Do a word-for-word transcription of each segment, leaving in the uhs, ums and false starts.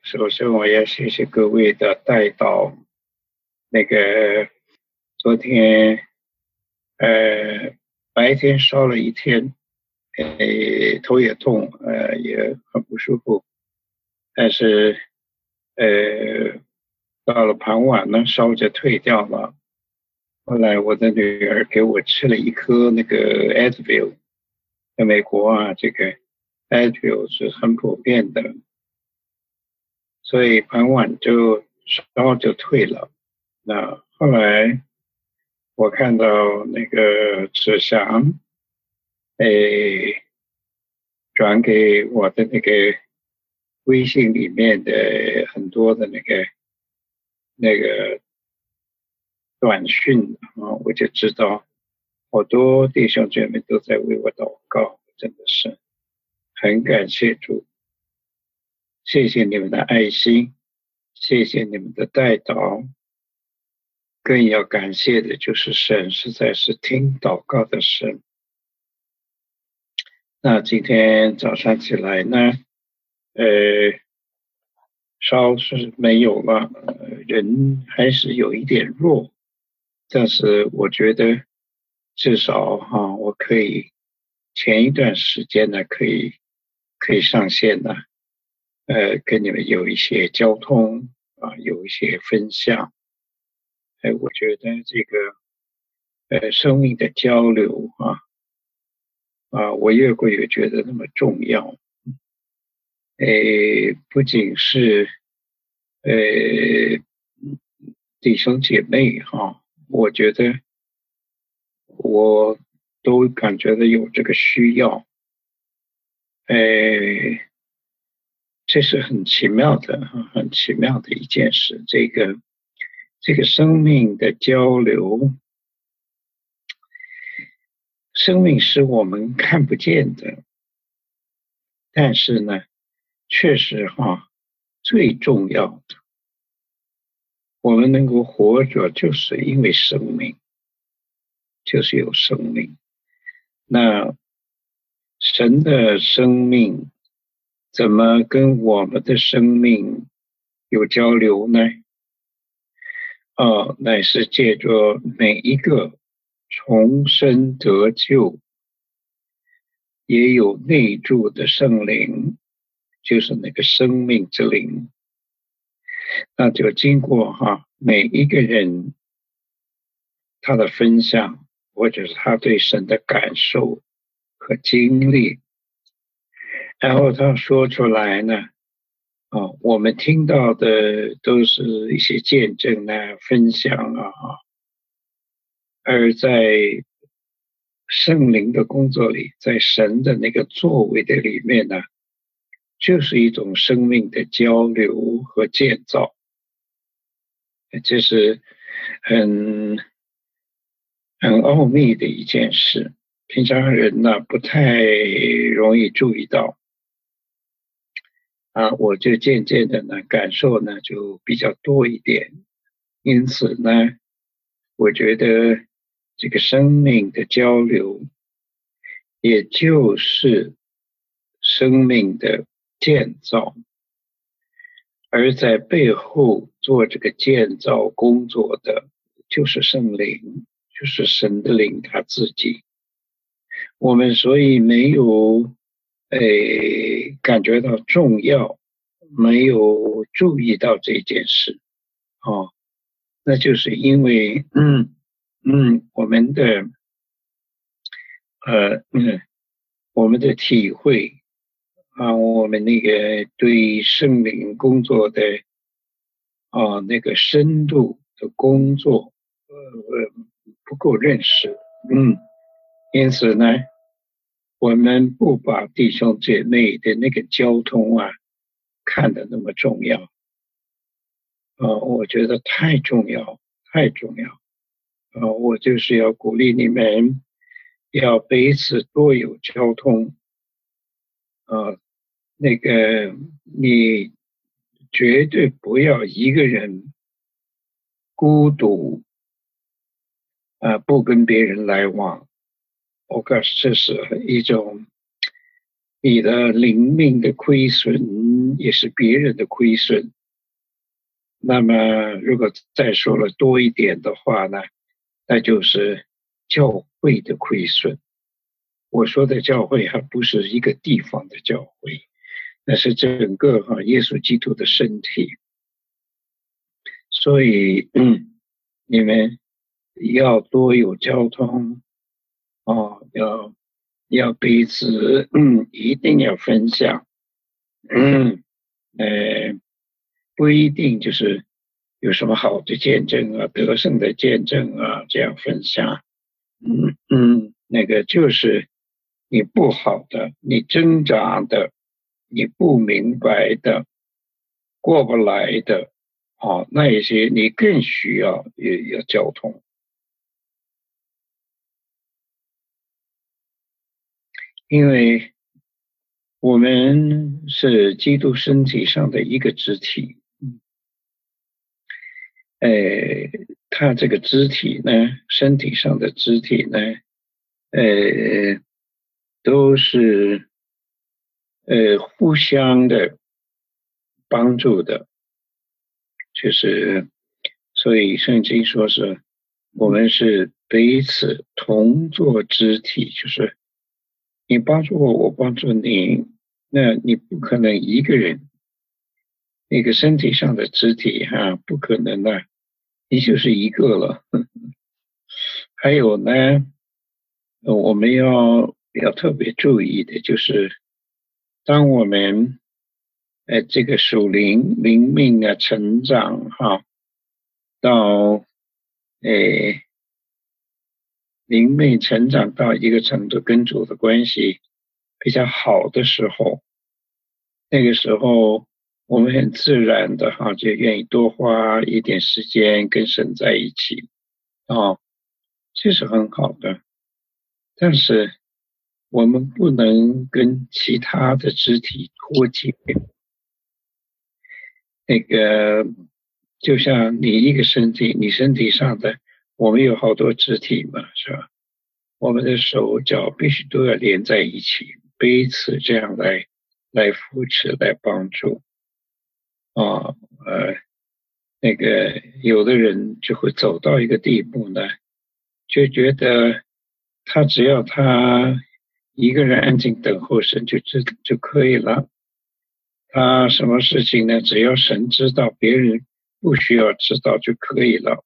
首先，我要谢谢各位的带导。那个昨天，呃，白天烧了一天，呃，头也痛，呃，也很不舒服。但是，呃，到了傍晚呢，烧就退掉了。后来我的女儿给我吃了一颗那个 Advil，在美国啊，这个 Advil 是很普遍的。所以傍晚就烧就退了。那后来我看到那个志祥，诶，转给我的那个微信里面的很多的那个那个短讯啊，我就知道好多弟兄姐妹都在为我祷告，真的是很感谢主，谢谢你们的爱心，谢谢你们的带导。更要感谢的就是神实在是听祷告的神。那今天早上起来呢，呃，烧是没有了，呃人还是有一点弱，但是我觉得至少哈、我可以前一段时间呢，可以可以上线呢，呃，跟你们有一些交通啊，有一些分享。哎，我觉得这个呃生命的交流啊。啊，我越过越觉得那么重要。诶，不仅是呃弟兄姐妹哈，我觉得我都感觉到有这个需要。诶，这是很奇妙的，很奇妙的一件事。这个这个生命的交流，生命是我们看不见的，但是呢，确实哈，最重要的。我们能够活着，就是因为生命，就是有生命。那神的生命怎么跟我们的生命有交流呢？啊，乃是借着每一个重生得救，也有内住的圣灵，就是那个生命之灵。那就经过哈每一个人他的分享，或者是他对神的感受和经历，然后他说出来呢，啊，我们听到的都是一些见证啊、分享啊，而在圣灵的工作里，在神的那个作为的里面呢，就是一种生命的交流和建造，这是很很奥秘的一件事，平常人呢不太容易注意到。啊，我就渐渐的呢感受呢就比较多一点，因此呢，我觉得这个生命的交流，也就是生命的建造，而在背后做这个建造工作的，就是圣灵，就是神的灵他自己。我们所以没有诶感觉到重要，没有注意到这件事，哦，那就是因为嗯嗯我们的呃嗯我们的体会啊，我们那个对圣灵工作的啊那个深度的工作呃呃不够认识，嗯，因此呢。我们不把弟兄姐妹的那个交通啊看得那么重要，呃，我觉得太重要，太重要。呃，我就是要鼓励你们，要彼此多有交通。呃，那个你绝对不要一个人孤独啊、呃不跟别人来往。我告诉这是一种你的灵命的亏损也是别人的亏损。那么如果再说了多一点的话呢，那就是教会的亏损。我说的教会还不是一个地方的教会，那是整个哈耶稣基督的身体。所以嗯，你们要多有交通哦，要要彼此嗯一定要分享。嗯呃不一定就是有什么好的见证啊，得胜的见证啊，这样分享。嗯嗯，那个就是你不好的，你挣扎的，你不明白的，过不来的，啊，那一些你更需要也要交通。因为我们是基督身体上的一个肢体。呃，他这个肢体呢，身体上的肢体呢，呃，都是呃互相的帮助的，就是所以圣经说是我们是彼此同作肢体，就是你帮助我，我帮助你，那你不可能一个人那个身体上的肢体哈、啊，不可能的，你就是一个了。还有呢，呃我们要要特别注意的就是，当我们呃这个属灵灵命啊成长哈，到呃灵命成长到一个程度，跟主的关系比较好的时候，那个时候我们很自然的哈就愿意多花一点时间跟神在一起啊，这是很好的。但是我们不能跟其他的肢体脱节。那个就像你一个身体，你身体上的，我们有好多肢体嘛，是吧？我们的手脚必须都要连在一起，彼此这样来来扶持、来帮助啊。呃，那个有的人就会走到一个地步呢，就觉得他只要他一个人安静等候神就就就可以了。他什么事情呢？只要神知道，别人不需要知道就可以了。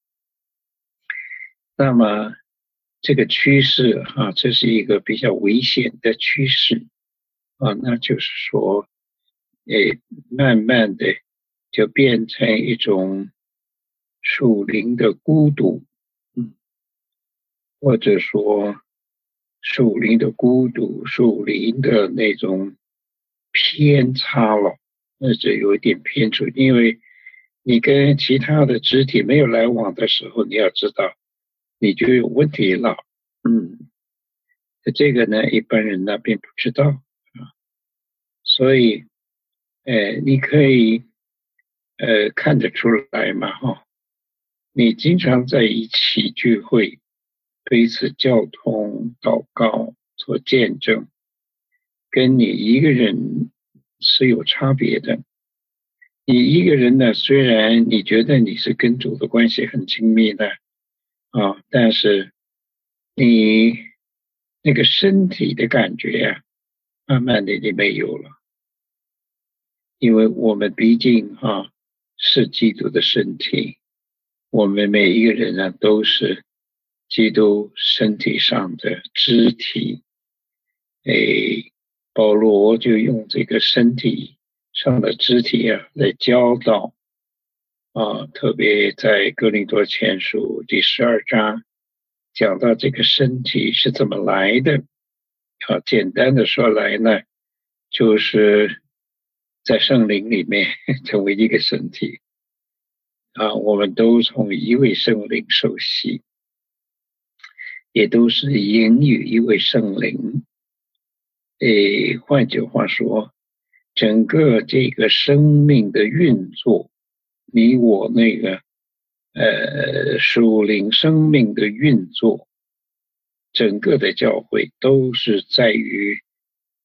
那么这个趋势啊，这是一个比较危险的趋势啊，那就是说，诶，慢慢的就变成一种属灵的孤独，嗯，或者说属灵的孤独、属灵的那种偏差了，那就有一点偏出，因为你跟其他的肢体没有来往的时候，你要知道你就有问题了，嗯，这个呢，一般人呢并不知道啊，所以，呃，你可以呃看得出来嘛，哈，你经常在一起聚会，彼此交通、祷告、做见证，跟你一个人是有差别的。你一个人呢，虽然你觉得你是跟主的关系很亲密的啊，但是你那个身体的感觉呀、啊，慢慢的就没有了，因为我们毕竟啊是基督的身体，我们每一个人呢都是基督身体上的肢体。诶，保罗就用这个身体上的肢体啊来教导啊，特别在哥林多前书第十二章讲到这个身体是怎么来的。好，简单的说来呢，就是在圣灵里面成为一个身体啊，我们都从一位圣灵受洗，也都是营于一位圣灵。诶，换句话说，整个这个生命的运作，你我那个呃属灵生命的运作，整个的教会都是在于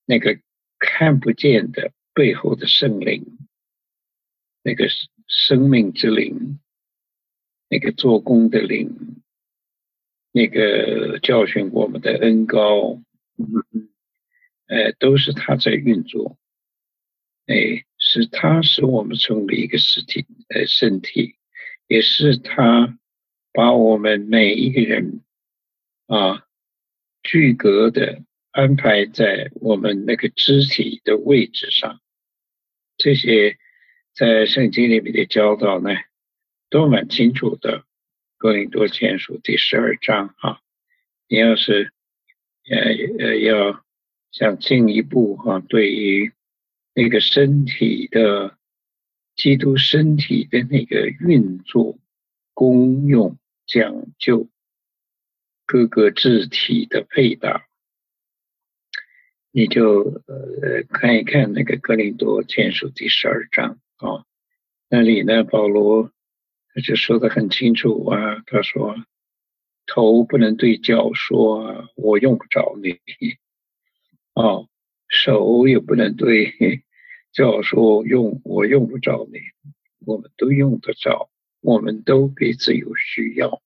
那个看不见的背后的圣灵，那个生命之灵，那个做工的灵，那个教训我们的恩膏，嗯，呃，都是他在运作，哎，是他使我们成为一个实体，呃，身体，也是他把我们每一个人啊，具格的安排在我们那个肢体的位置上。这些在圣经里面的教导呢，都蛮清楚的。哥林多前书第十二章啊，你要是呃呃要想进一步哈、啊，对于那个身体的基督身体的那个运作、功用、讲究、各个肢体的配搭，你就呃看一看那个哥林多前书第十二章啊，那里呢，保罗他就说得很清楚啊，他说头不能对脚说啊，我用不着你哦，手也不能对脚说用我用不着你，我们都用得着，我们都彼此有需要。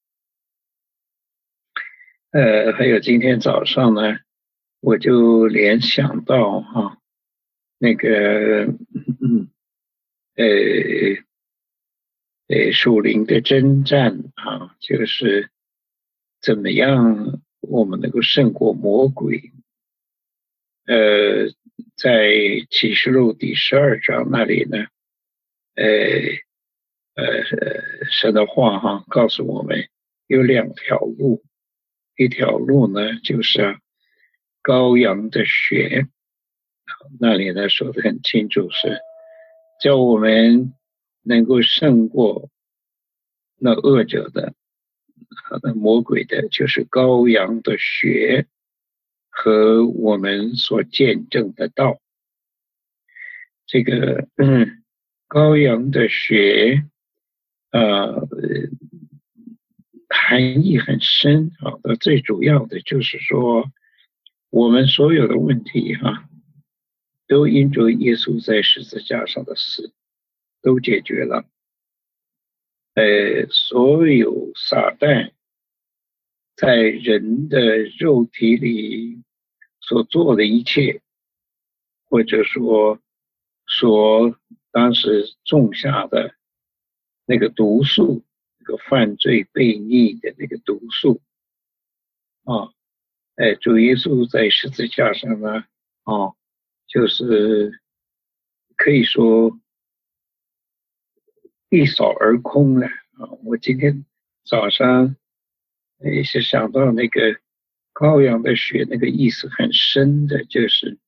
呃，还有今天早上呢，我就联想到哈、啊，那个嗯呃呃属灵的征战啊，就是怎么样我们能够胜过魔鬼。呃，在启示录第十二章那里呢，呃呃神的话哈、啊、告诉我们有两条路，一条路呢就是啊羔羊的血，那里呢说得很清楚，是叫我们能够胜过那恶者的、那魔鬼的，就是羔羊的血和我们所见证的道。这个嗯，羔羊的血，呃，含义很深啊。最主要的就是说，我们所有的问题哈、啊，都因着耶稣在十字架上的死都解决了。呃，所有撒旦在人的肉体里所做的一切，或者说所当时种下的那个毒素，那个犯罪悖逆的那个毒素啊，哎，主耶稣在十字架上呢，啊，就是可以说一扫而空了啊！我今天早上也是想到那个羔羊的血，那个意思很深的，就是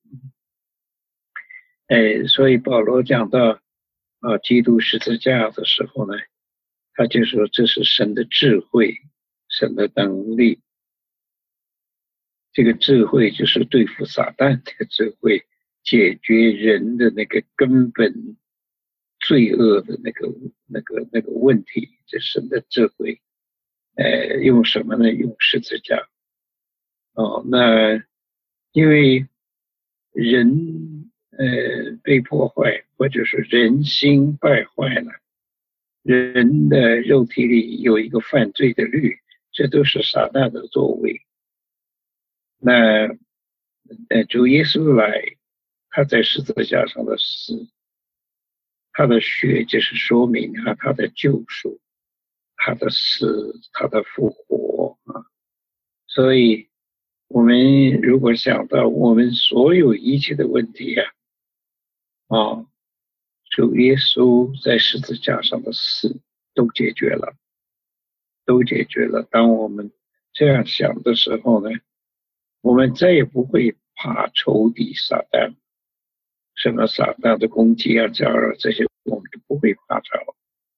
哎，所以保罗讲到啊，基督十字架的时候呢，他就说这是神的智慧，神的能力。这个智慧就是对付撒旦的智慧，解决人的那个根本罪恶的那个那个那个问题，这神的智慧。呃，用什么呢？用十字架。哦，那因为人呃被破坏，或者是人心败坏了，人的肉体里有一个犯罪的律，这都是撒旦的作为。那呃，主耶稣来，他在十字架上的死，他的血就是说明他他的救赎，他的死，他的复活啊。所以，我们如果想到我们所有一切的问题呀、啊，啊，主耶稣在十字架上的死都解决了，都解决了。当我们这样想的时候呢，我们再也不会怕仇敌撒旦，什么撒旦的攻击啊、搅扰这些，我们就不会怕着。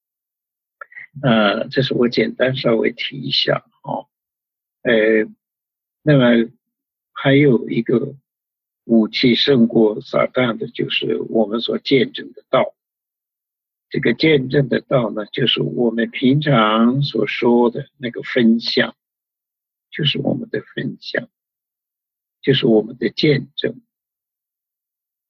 呃，这是我简单稍微提一下啊。呃，那么还有一个武器胜过撒旦的，就是我们所见证的道。这个见证的道呢，就是我们平常所说的那个分享，就是我们的分享，就是我们的见证。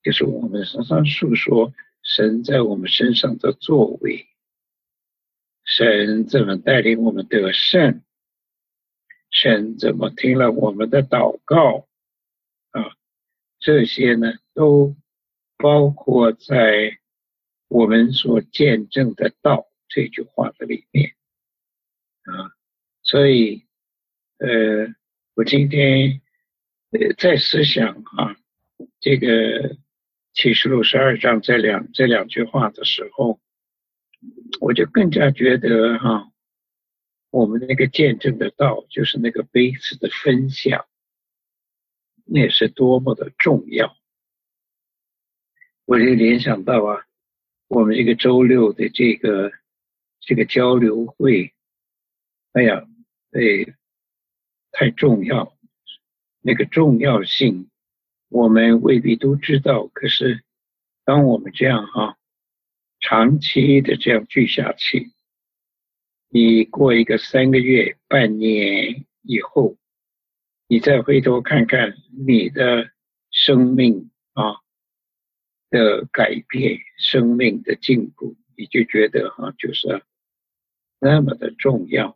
就是我们常常述说神在我们身上的作为，神怎么带领我们得胜，神怎么听了我们的祷告啊，这些呢都包括在我们所见证的道这句话的里面啊。所以呃，我今天呃在思想啊，这个启示录十二章这两这两句话的时候，我就更加觉得哈、啊，我们那个见证的道，就是那个彼此的分享，那是多么的重要。我就联想到啊，我们这个周六的这个这个交流会，哎呀，对，太重要，那个重要性我们未必都知道，可是当我们这样哈、啊，长期的这样聚下去，你过一个三个月、半年以后，你再回头看看你的生命啊的改变，生命的进步，你就觉得哈、啊，就是那么的重要。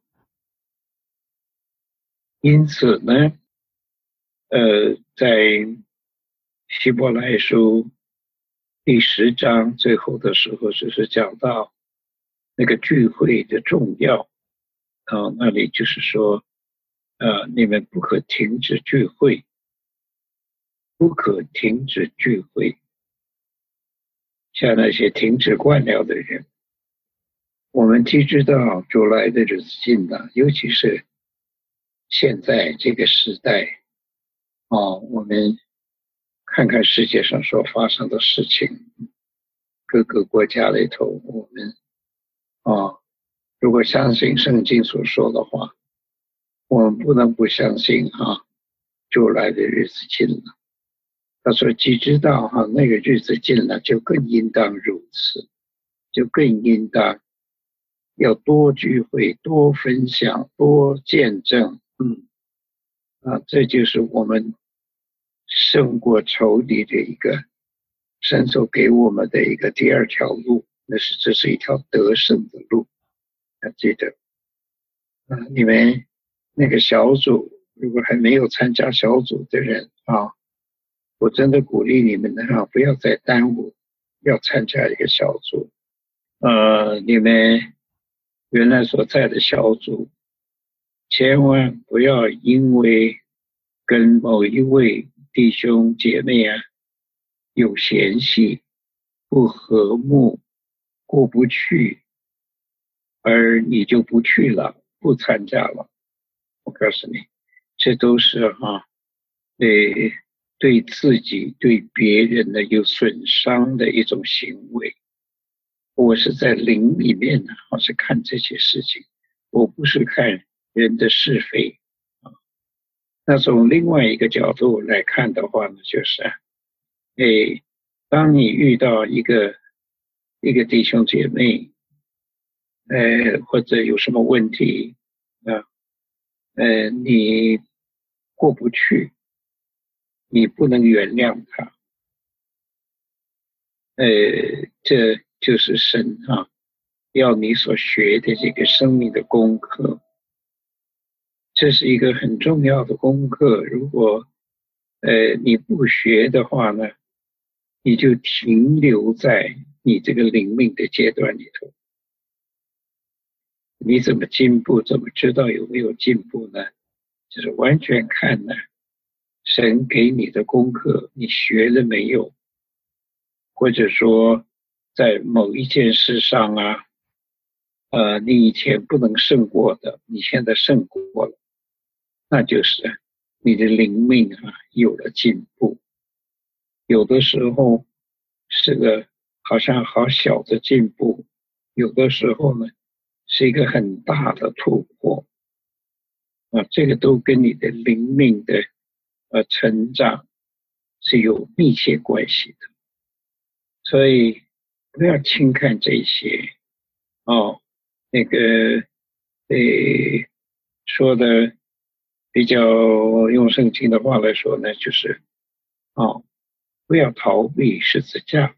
因此呢，呃，在希伯来书第十章最后的时候，就是讲到那个聚会的重要啊，那里就是说，呃，你们不可停止聚会，不可停止聚会。像那些停止惯了的人，我们既知道主来的日子近了，尤其是现在这个时代啊，我们看看世界上所发生的事情，各个国家里头，我们啊，如果相信圣经所说的话，我们不能不相信啊，主来的日子近了。他说既知道哈、啊、那个日子近了，就更应当如此，就更应当要多聚会、多分享、多见证。嗯啊，这就是我们胜过仇敌的一个神所给我们的一个第二条路，那是这是一条得胜的路。要记得啊，你们那个小组如果还没有参加小组的人啊，我真的鼓励你们呢哈，不要再耽误，要参加一个小组。呃，你们原来所在的小组，千万不要因为跟某一位弟兄姐妹啊有嫌隙、不和睦、过不去，而你就不去了，不参加了。我告诉你，这都是哈、啊，对对自己、对别人的有损伤的一种行为。我是在灵里面呢，我是看这些事情，我不是看人的是非啊。那从另外一个角度来看的话呢，就是，哎，当你遇到一个一个弟兄姐妹，呃，或者有什么问题啊，呃，你过不去，你不能原谅他，呃，这就是神啊，要你所学的这个生命的功课，这是一个很重要的功课。如果呃你不学的话呢，你就停留在你这个灵命的阶段里头。你怎么进步？怎么知道有没有进步呢？就是完全看呢，神给你的功课，你学了没有？或者说，在某一件事上啊，呃，你以前不能胜过的，你现在胜过了，那就是你的灵命啊有了进步。有的时候是个好像好小的进步，有的时候呢是一个很大的突破啊，这个都跟你的灵命的呃成长是有密切关系的，所以不要轻看这些哦。那个诶说的比较用圣经的话来说呢，就是哦， 不要逃避十字架，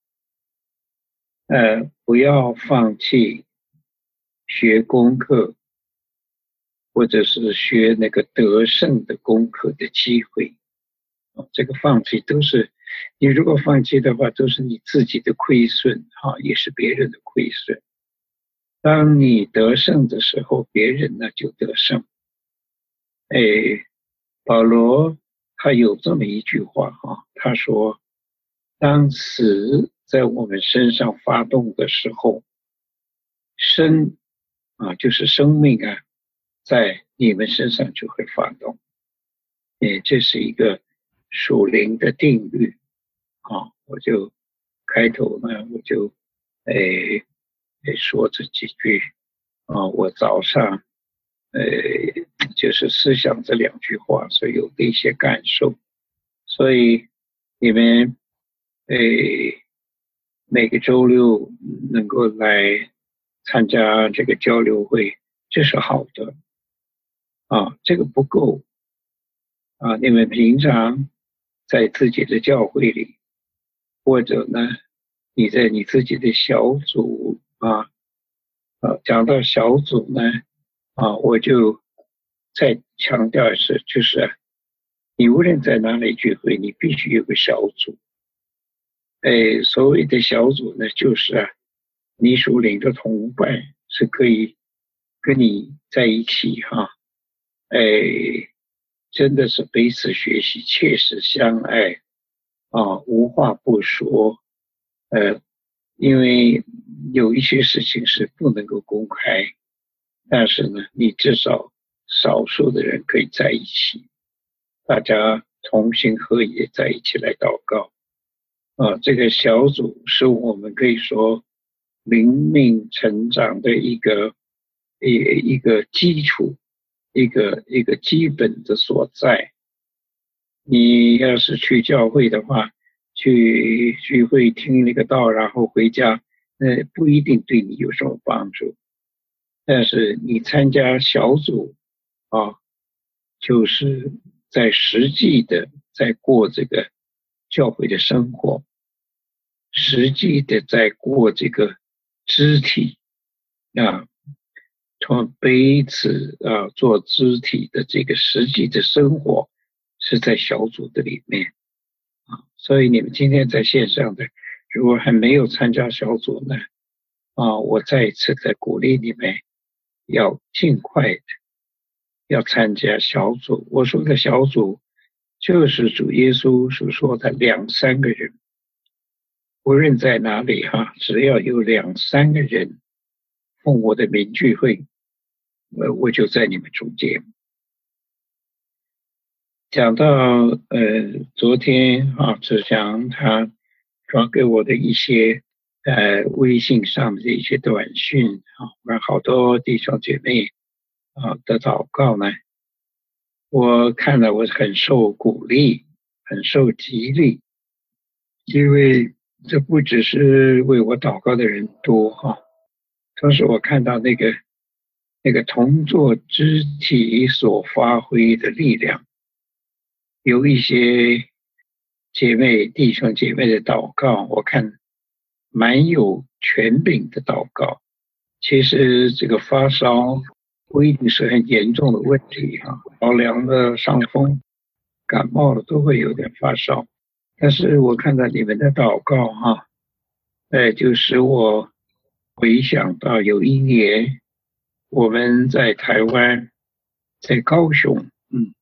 呃，不要放弃学功课，或者是学那个得胜的功课的机会。这个放弃都是，你如果放弃的话，都是你自己的亏损，哈，也是别人的亏损。当你得胜的时候，别人呢就得胜。哎，保罗他有这么一句话哈，他说：“当死在我们身上发动的时候，生啊，就是生命啊，在你们身上就会发动。”哎，这是一个属灵的定律啊。我就开头呢，我就哎说这几句啊，我早上呃就是思想这两句话所有的一些感受，所以你们呃每个周六能够来参加这个交流会，这是好的啊，这个不够啊，你们平常在自己的教会里，或者呢你在你自己的小组啊，啊讲到小组呢啊，我就再强调一次，就是啊你无论在哪里聚会，你必须有个小组。哎，所谓的小组呢，就是啊，你属灵的同伴是可以跟你在一起哈，哎，真的是彼此学习，切实相爱啊，无话不说。呃，因为有一些事情是不能够公开，但是呢，你至少少数的人可以在一起，大家同心合意在一起来祷告。啊，这个小组是我们可以说灵命成长的一个一一个基础，一个一个基本的所在。你要是去教会的话，去聚会听那个道，然后回家，那不一定对你有什么帮助。但是你参加小组啊，就是在实际的在过这个教会的生活。实际的在过这个肢体啊，从彼此啊做肢体的这个实际的生活，是在小组的里面啊。所以你们今天在线上的，如果还没有参加小组呢，啊，我再一次的鼓励你们要尽快的要参加小组。我说的小组，就是主耶稣所说的两三个人。无论在哪里哈，只要有两三个人奉我的名聚会，呃，我就在你们中间。讲到呃，昨天啊，志祥他传给我的一些呃微信上的一些短讯啊，让好多弟兄姐妹啊的祷告呢，我看了我很受鼓励，很受激励，因为这不只是为我祷告的人多哈，同时我看到那个那个同作肢体所发挥的力量，有一些姐妹弟兄姐妹的祷告，我看蛮有权柄的祷告。其实这个发烧不一定是很严重的问题哈，着凉的、伤风、感冒了都会有点发烧。但是我看到你们的祷告哈，哎，就使我回想到有一年我们在台湾，在高雄，嗯，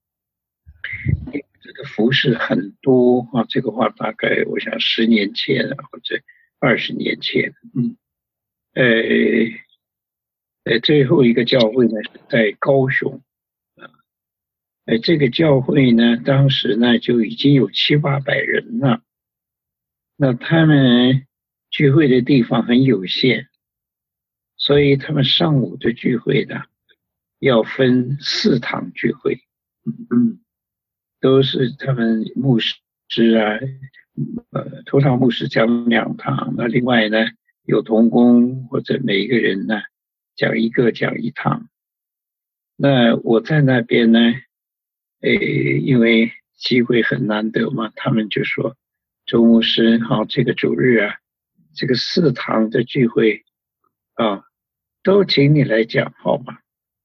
这个服饰很多啊，这个话大概我想十年前或者二十年前，嗯，呃，呃，最后一个教会呢是在高雄，啊，呃，这个教会呢当时呢就已经有七八百人了。那他们聚会的地方很有限，所以他们上午的聚会呢，要分四堂聚会，嗯嗯，都是他们牧师啊，呃，头堂牧师讲两堂，那另外呢有同工或者每一个人呢讲一个讲一堂。那我在那边呢，诶，因为机会很难得嘛，他们就说周牧师，好，这个主日啊，这个四堂的聚会啊，都请你来讲，好吗？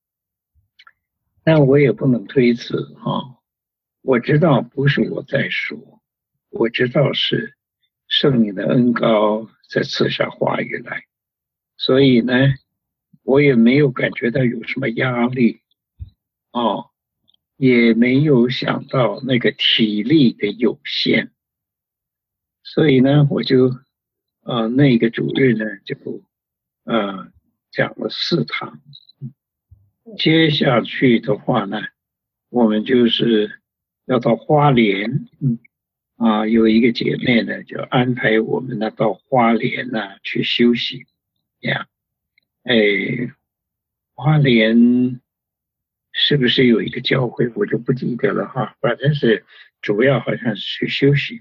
但我也不能推辞啊，我知道不是我在说，我知道是圣灵的恩膏在赐下话语来，所以呢，我也没有感觉到有什么压力，哦，也没有想到那个体力的有限，所以呢，我就呃那个主日呢就呃讲了四堂，接下去的话呢，我们就是要到花莲，嗯啊，有一个姐妹呢就安排我们呢到花莲呢去休息，呀，哎，花莲是不是有一个教会我就不记得了哈，反正是主要好像是去休息。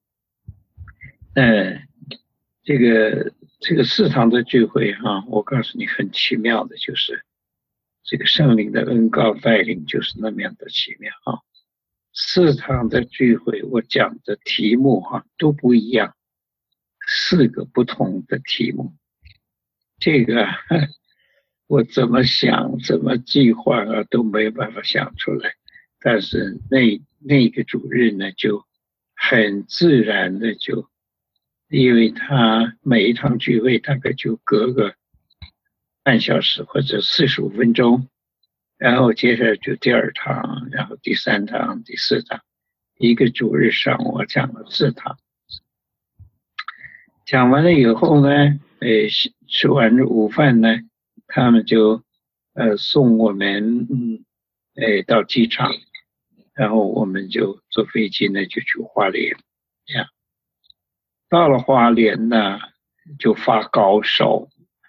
呃，这个这个四堂的聚会哈，我告诉你很奇妙的，就是这个圣灵的恩膏带领就是那么样的奇妙哈。四堂的聚会我讲的题目哈都不一样，四个不同的题目，这个我怎么想怎么计划啊都没有办法想出来，但是那那个主日呢就很自然的就，因为他每一堂聚会大概就隔个半小时或者四十五分钟，然后接着就第二堂，然后第三堂、第四堂，一个主日上我讲了四堂，讲完了以后呢，呃，吃完午饭呢，他们就呃送我们嗯，呃到机场，然后我们就坐飞机呢就去花莲，这样到了花莲呢就发高烧，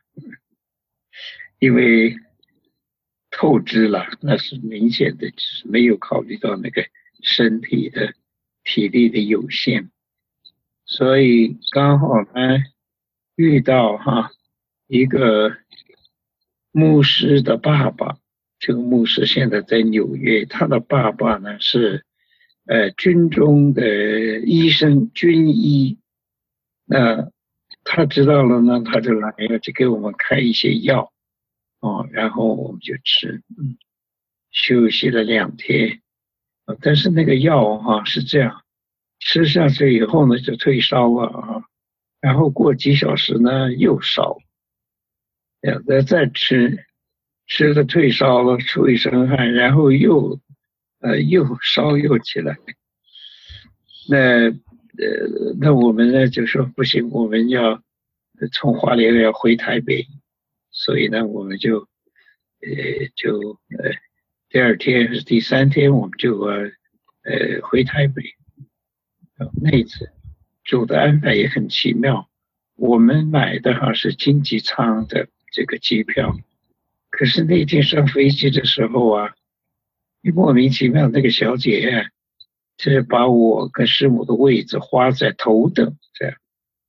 因为透支了，那是明显的，就是没有考虑到那个身体的体力的有限，所以刚好呢遇到哈一个牧师的爸爸，这个牧师现在在纽约，他的爸爸呢是呃军中的医生，军医，那他知道了呢，他就来了，就给我们开一些药。哦，然后我们就吃，嗯，休息了两天，呃但是那个药哈、啊、是这样，吃下去以后呢就退烧了啊，然后过几小时呢又烧，然后再吃，吃了退烧了，出一身汗，然后又呃又烧又起来，那呃那我们呢就说不行，我们要从花莲要回台北。所以呢，我们就，呃，就呃，第二天还是第三天，我们就呃，呃回台北。那一次主的安排也很奇妙，我们买的哈是经济舱的这个机票，可是那天上飞机的时候啊，莫名其妙那个小姐啊，就是把我跟师母的位置花在头等这样。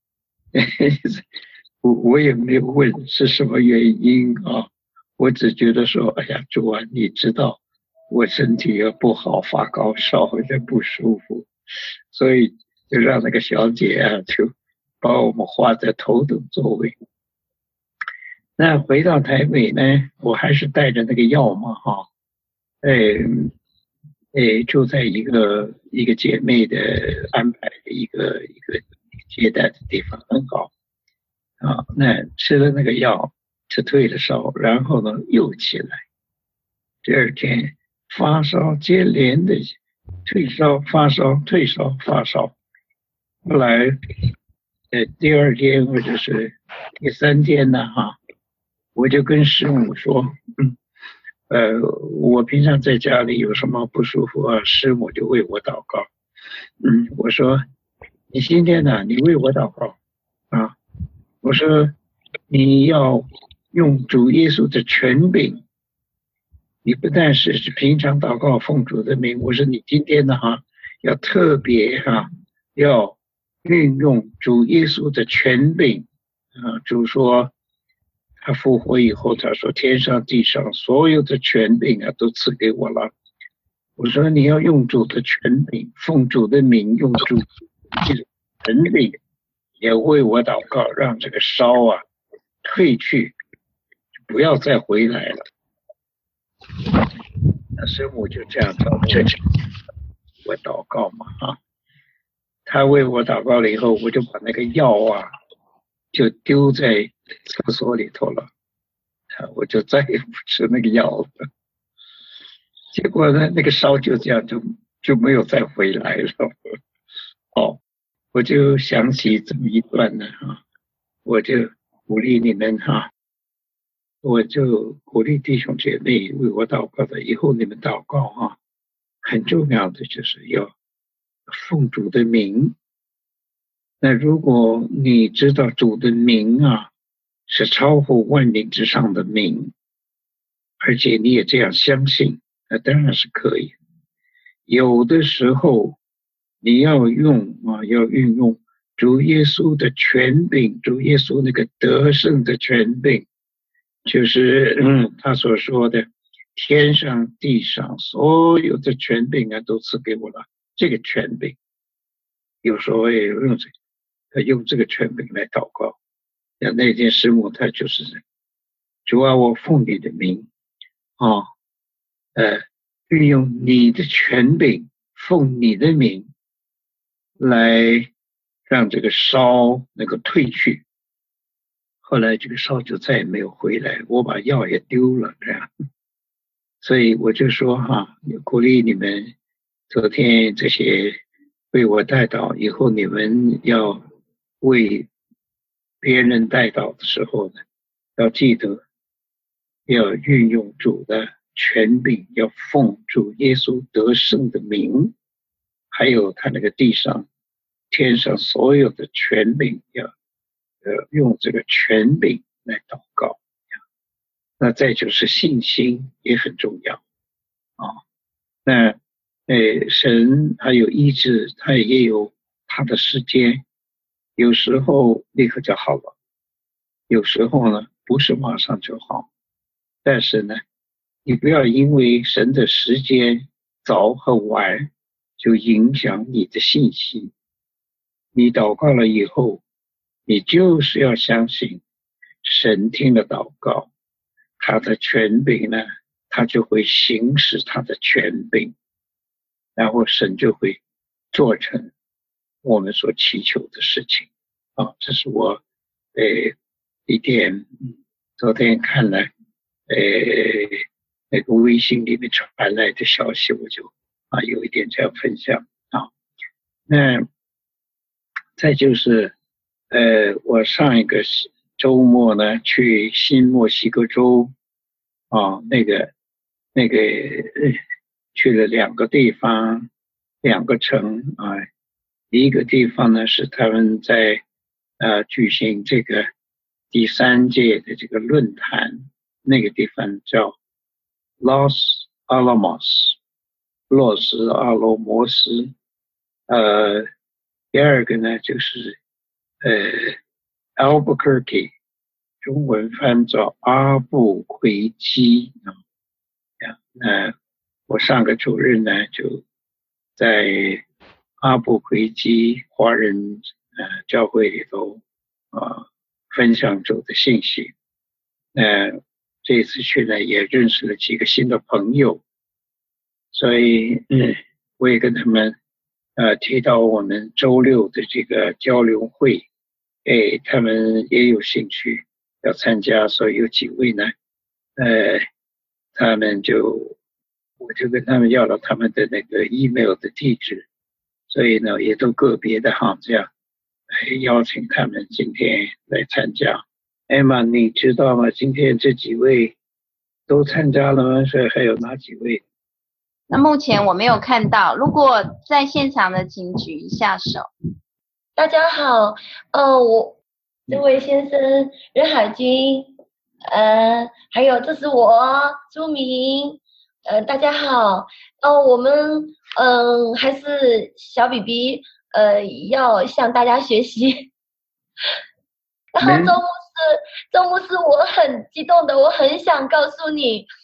我我也没有问是什么原因啊，我只觉得说，哎呀，主啊，你知道我身体也不好，发高烧，好像不舒服，所以就让那个小姐啊，就把我们画在头等座位。那回到台北呢，我还是带着那个药嘛，哈，哎哎，住在一个一个姐妹的安排的一个一个接待的地方，很好。啊，那吃了那个药，吃退了烧，然后呢又起来，第二天发烧接连的退烧发烧退烧发烧，后来呃第二天或者是第三天呢哈，我就跟师母说，嗯，呃我平常在家里有什么不舒服啊，师母就为我祷告，嗯，我说你今天呢你为我祷告啊。我说你要用主耶稣的权柄，你不但是平常祷告奉主的名，我说你今天呢哈要特别哈要运用主耶稣的权柄啊，主说他复活以后，他说天上地上所有的权柄啊都赐给我了。我说你要用主的权柄，奉主的名，用主权柄也为我祷告，让这个烧啊退去，不要再回来了。那师母就这样照着我祷告嘛啊，他为我祷告了以后，我就把那个药啊就丢在厕所里头了，我就再也不吃那个药了。结果呢，那个烧就这样就就没有再回来了。哦，我就想起这么一段呢哈，我就鼓励你们哈，我就鼓励弟兄姐妹为我祷告的，以后你们祷告哈，很重要的就是要奉主的名。那如果你知道主的名啊是超乎万名之上的名，而且你也这样相信，那当然是可以。有的时候你要用啊，要运用主耶稣的权柄，主耶稣那个得胜的权柄，就是嗯他所说的天上地上所有的权柄啊都赐给我了，这个权柄有时候也用这个用这个权柄来祷告。像那件师母他就是主啊，我奉你的名啊，呃运用你的权柄，奉你的名来让这个烧能够退去。后来这个烧就再也没有回来，我把药也丢了，这样。所以我就说哈，鼓励你们，昨天这些为我代祷，以后你们要为别人代祷的时候呢，要记得要运用主的权柄，要奉主耶稣得胜的名，还有他那个地上天上所有的权柄，要呃用这个权柄来祷告。那再就是信心也很重要啊。那呃神还有医治，他也有他的时间，有时候立刻就好了，有时候呢不是马上就好。但是呢，你不要因为神的时间早和晚就影响你的信心。你祷告了以后，你就是要相信神听了祷告，他的权柄呢，他就会行使他的权柄，然后神就会做成我们所祈求的事情啊。这是我呃一点昨天看了呃那个微信里面传来的消息，我就啊有一点这样分享啊。那再就是呃我上一个周末呢去新墨西哥州啊，那个那个去了两个地方，两个城啊。一个地方呢是他们在呃举行这个第三届的这个论坛，那个地方叫 Los Alamos， 洛斯阿罗摩斯。呃，第二个呢就是呃 Albuquerque， 中文翻叫阿布奎基啊。那我上个主日呢就在阿布奎基华人呃教会里头呃分享主的信息。那这一次去呢也认识了几个新的朋友，所以嗯我也跟他们呃提到我们周六的这个交流会，哎他们也有兴趣要参加，所以有几位呢呃他们就我就跟他们要了他们的那个 email 的地址，所以呢也都个别的哈这样邀请他们今天来参加。Emma 你知道吗？今天这几位都参加了吗？所以还有哪几位？ 那目前我没有看到，如果在现场的请举一下手。 大家好，呃我这位先生任海军，呃还有这是我朱明，呃大家好。呃我们嗯、呃、还是小 B B 呃要向大家学习。然后周牧师周牧师我很激动的，我很想告诉你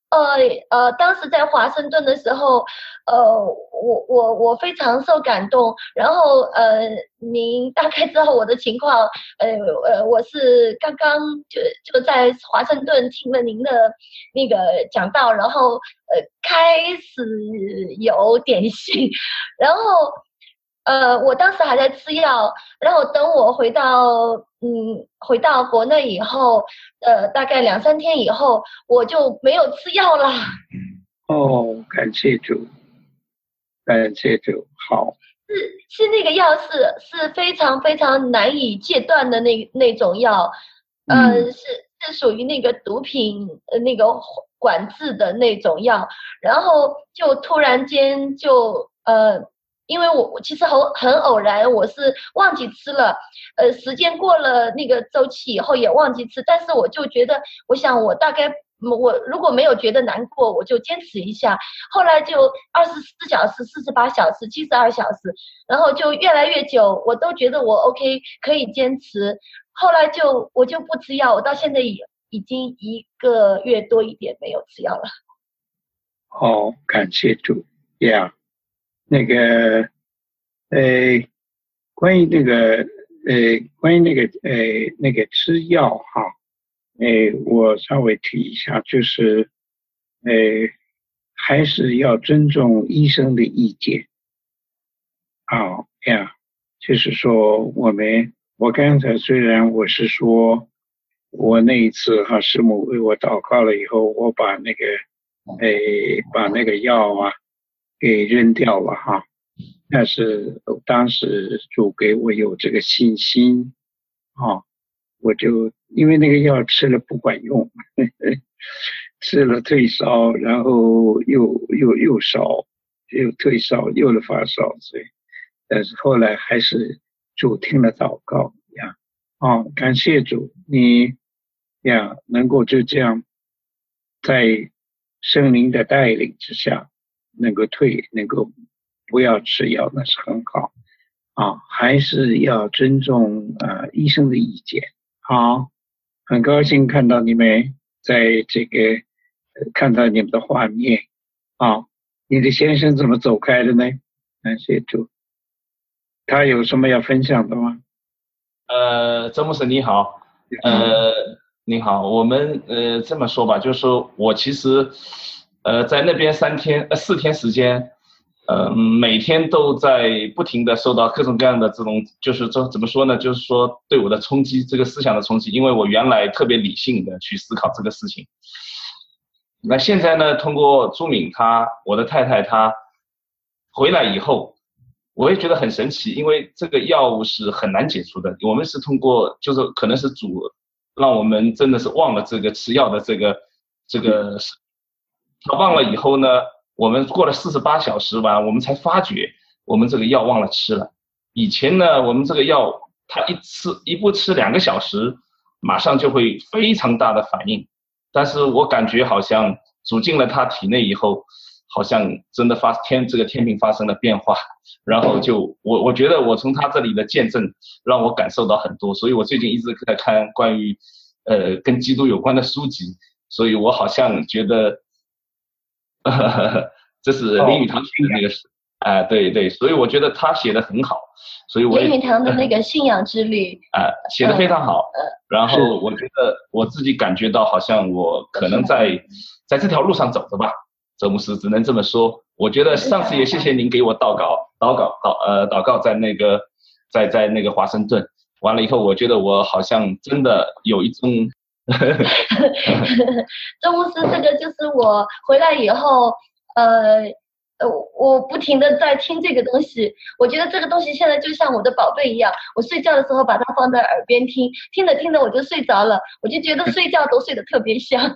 呃呃，当时在华盛顿的时候，呃，我我我非常受感动。然后呃，您大概知道我的情况，呃呃，我是刚刚就就在华盛顿听了您的那个讲道，然后呃开始有点信，然后呃，我当时还在吃药，然后等我回到嗯回到国内以后，呃，大概两三天以后，我就没有吃药了。 哦，感谢主，感谢主，好。 是是那个药是是非常非常难以戒断的那那种药，呃， 嗯是是属于那个毒品呃那个管制的那种药，然后就突然间就呃。因为我我其实很很偶然，我是忘记吃了，呃，时间过了那个周期以后也忘记吃，但是我就觉得，我想我大概我如果没有觉得难过，我就坚持一下。后来就二十四小时、四十八小时、七十二小时，然后就越来越久，我都觉得我 OK 可以坚持。后来就我就不吃药，我到现在已已经一个月多一点没有吃药了。 好，感谢主呀。Yeah. 那个呃，关于那个呃，关于那个呃那个吃药哈，呃，我稍微提一下，就是呃，还是要尊重医生的意见。好呀，就是说我们，我刚才虽然我是说，我那一次哈，师母为我祷告了以后，我把那个诶把那个药啊给扔掉了哈，但是当时主给我有这个信心啊，我就因为那个药吃了不管用，呵呵吃了退烧，然后又又又烧，又退烧，又了发烧，所以。但是后来还是主听了祷告呀，哦，感谢主，你呀能够就这样在圣灵的带领之下，能够退，能够不要吃药，那是很好啊，还是要尊重啊、呃、医生的意见。好，很高兴看到你们在这个、呃、看到你们的画面啊，你的先生怎么走开了呢？感谢主。他有什么要分享的吗？ 呃，周牧师你好，呃，你好，我们呃这么说吧，就是说我其实呃在那边三天呃四天时间，呃每天都在不停的受到各种各样的这种，就是说怎么说呢，就是说对我的冲击，这个思想的冲击，因为我原来特别理性的去思考这个事情，那现在呢，通过朱敏她，我的太太她回来以后。我也觉得很神奇，因为这个药物是很难解除的。我们是通过，就是可能是主让我们真的是忘了这个吃药的这个这个，他忘了以后呢，我们过了四十八小时完，我们才发觉我们这个药忘了吃了。以前呢，我们这个药它一吃一不吃两个小时，马上就会非常大的反应。但是我感觉好像煮进了他体内以后，好像真的发天这个天平发生了变化。然后就我我觉得我从他这里的见证让我感受到很多，所以我最近一直在看关于呃跟基督有关的书籍，所以我好像觉得，呵呵呵这是林语堂写的那个书啊、呃，对对，所以我觉得他写的很好，所以我林语堂的那个信仰之旅啊、呃、写的非常好，然后我觉得我自己感觉到好像我可能在在这条路上走着吧。周牧师只能这么说，我觉得上次也谢谢您给我祷告，祷告祷呃祷告在那个在在那个华盛顿，完了以后，我觉得我好像真的有一种， 周牧师，这个就是我回来以后，呃呃，我不停的在听这个东西，我觉得这个东西现在就像我的宝贝一样，我睡觉的时候把它放在耳边听，听着听着我就睡着了，我就觉得睡觉都睡得特别香。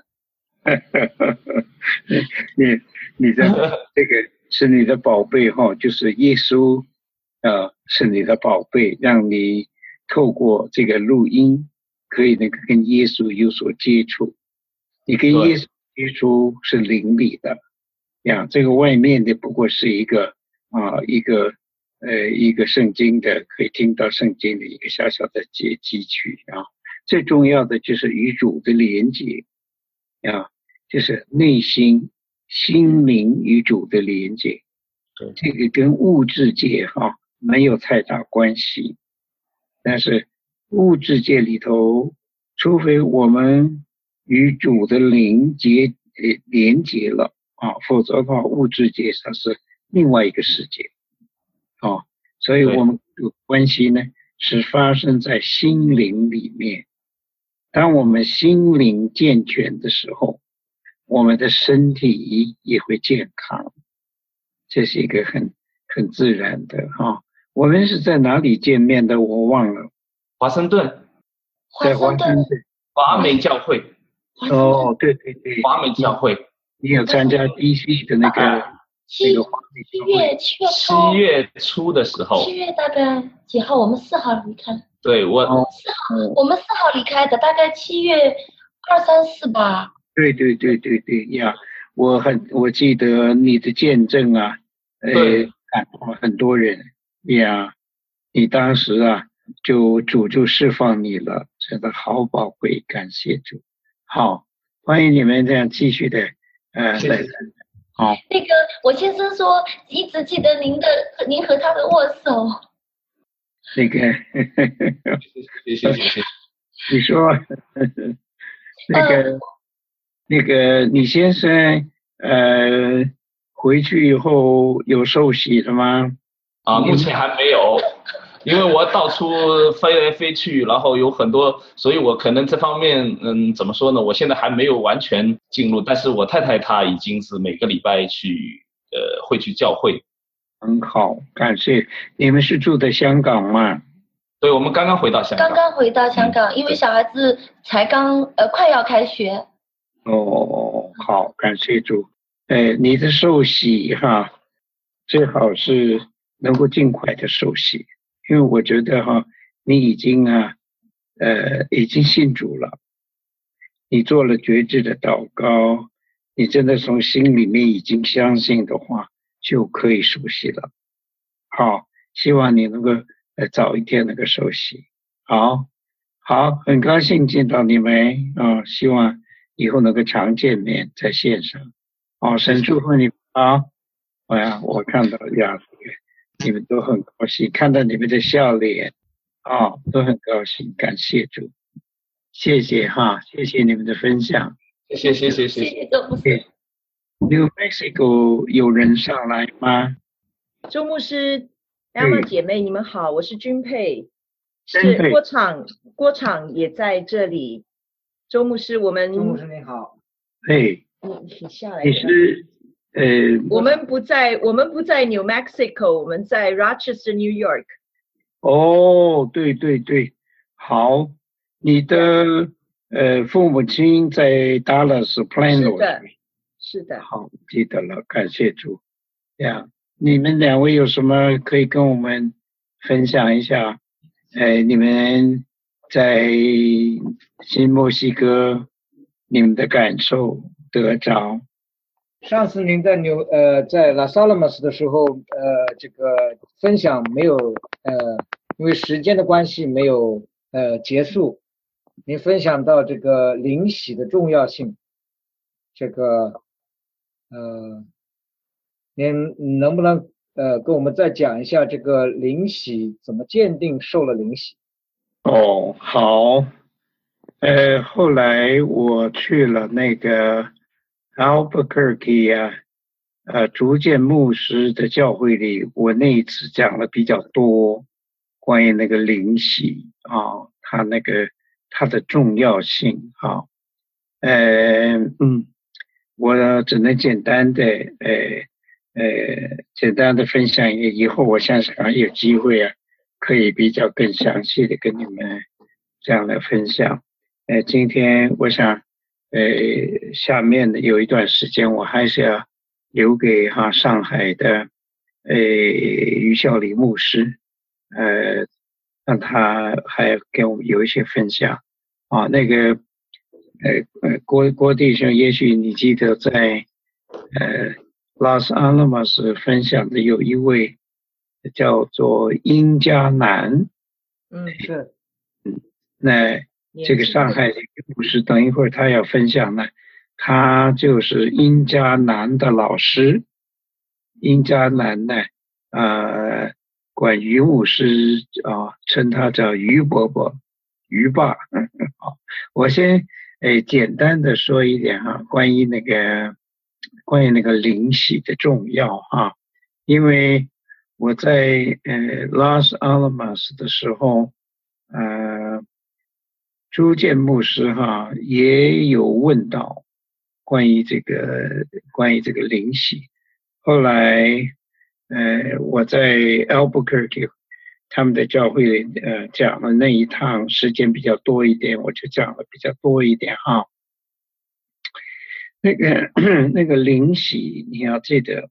你你的这个是你的宝贝哈，就是耶稣呃是你的宝贝，让你透过这个录音可以那个跟耶稣有所接触，你跟耶稣接触是灵里的呀，这个外面的不过是一个啊、呃、一个呃一个圣经的可以听到圣经的一个小小的节汲取啊，最重要的就是与主的连结啊。 就是内心心灵与主的连接，这个跟物质界哈没有太大关系，但是物质界里头，除非我们与主的灵结连接了啊，否则的话物质界它是另外一个世界啊，所以我们的关系呢是发生在心灵里面。当我们心灵健全的时候，我们的身体也会健康，这是一个很很自然的哈、啊。我们是在哪里见面的？我忘了。 华盛顿， 在华盛顿华美教会。 哦，对对对， 华美教会。 你有参加 D C 的那个、啊、那个华美教会？ 七月七月初。 七月初的时候。 七月大概几号？我们四号离开。 对，我四号，嗯、我们四号离开的，大概七月二三四吧。 对对对对对呀，我很我记得你的见证啊，呃，感动了很多人呀。你当时啊，就主就释放你了，真的好宝贵，感谢主。好，欢迎你们这样继续的呃来。好， 那个我先生说一直记得您的您和他的握手。 那个， 谢谢谢谢。 你说，那个、呃、那个，你先生呃回去以后有受洗了吗？ 啊，目前还没有，因为我到处飞来飞去，然后有很多，所以我可能这方面，嗯，怎么说呢？我现在还没有完全进入，但是我太太她已经是每个礼拜去，呃，会去教会。 很好，感谢。你们是住在香港吗？ 对，我们刚刚回到香港。 刚刚回到香港，嗯、因为小孩子才刚呃快要开学。 哦，好，感谢主。呃，你的受洗哈，最好是能够尽快的受洗，因为我觉得哈，你已经啊，呃，已经信主了，你做了觉知的祷告，你真的从心里面已经相信的话，就可以受洗了。好，希望你能够呃早一天能够受洗。好，好，很高兴见到你们啊、哦，希望以后能够常见面在线上。好，神祝福你们啊！哎呀，我看到呀，你们都很高兴，看到你们的笑脸啊、哦，都很高兴，感谢主，谢谢哈，谢谢你们的分享， 谢谢谢谢谢谢周牧师。 New Mexico 有人上来吗？ 周牧师 ，Emma 姐妹，你们好，我是君佩， 是郭厂，郭厂也在这里。周牧师，我们周牧师你好， 嘿， 你你下来， 你是呃， 我们不在，我们不在 New Mexico， 我们在 Rochester, New York。 哦，对对对，好，你的呃父母亲在 Dallas Plano。 是的，是的。 好，记得了，感谢主。呀，你们两位有什么可以跟我们分享一下？呃，你们在新墨西哥你们的感受得着？ 上次您在纽呃在 Las Alamos 的时候，呃这个分享没有呃因为时间的关系没有呃结束，您分享到这个灵洗的重要性，这个呃您能不能呃跟我们再讲一下这个灵洗怎么鉴定受了灵洗？ 哦，好，呃后来我去了那个Albuquerque 啊，呃，逐渐牧师的教会里，我那一次讲了比较多关于那个灵洗啊，它那个它的重要性啊，呃，嗯，我只能简单的呃呃简单的分享一个，以后我相信还有机会啊，可以比较更详细的跟你们这样来分享。呃，今天我想。呃，下面的有一段时间，我还是要留给哈上海的呃于孝礼牧师，呃，让他还给我们有一些分享啊。那个呃呃郭郭弟兄，也许你记得在呃 Los Alamos 分享的有一位叫做殷家南， 嗯，是， 嗯，那。这个上海的牧师，等一会儿他要分享呢， 他就是殷家南的老师。殷家南呢，呃，管于牧师啊，称他叫于伯伯、于爸。好，我先诶简单的说一点哈，关于那个关于那个灵洗的重要哈，因为我在呃 Los Alamos 的时候，呃，朱建牧师哈也有问到关于这个关于这个灵洗。后来，呃，我在 Albuquerque 他们的教会里，呃，讲了那一趟，时间比较多一点，我就讲了比较多一点哈。那个那个灵洗，你要记得，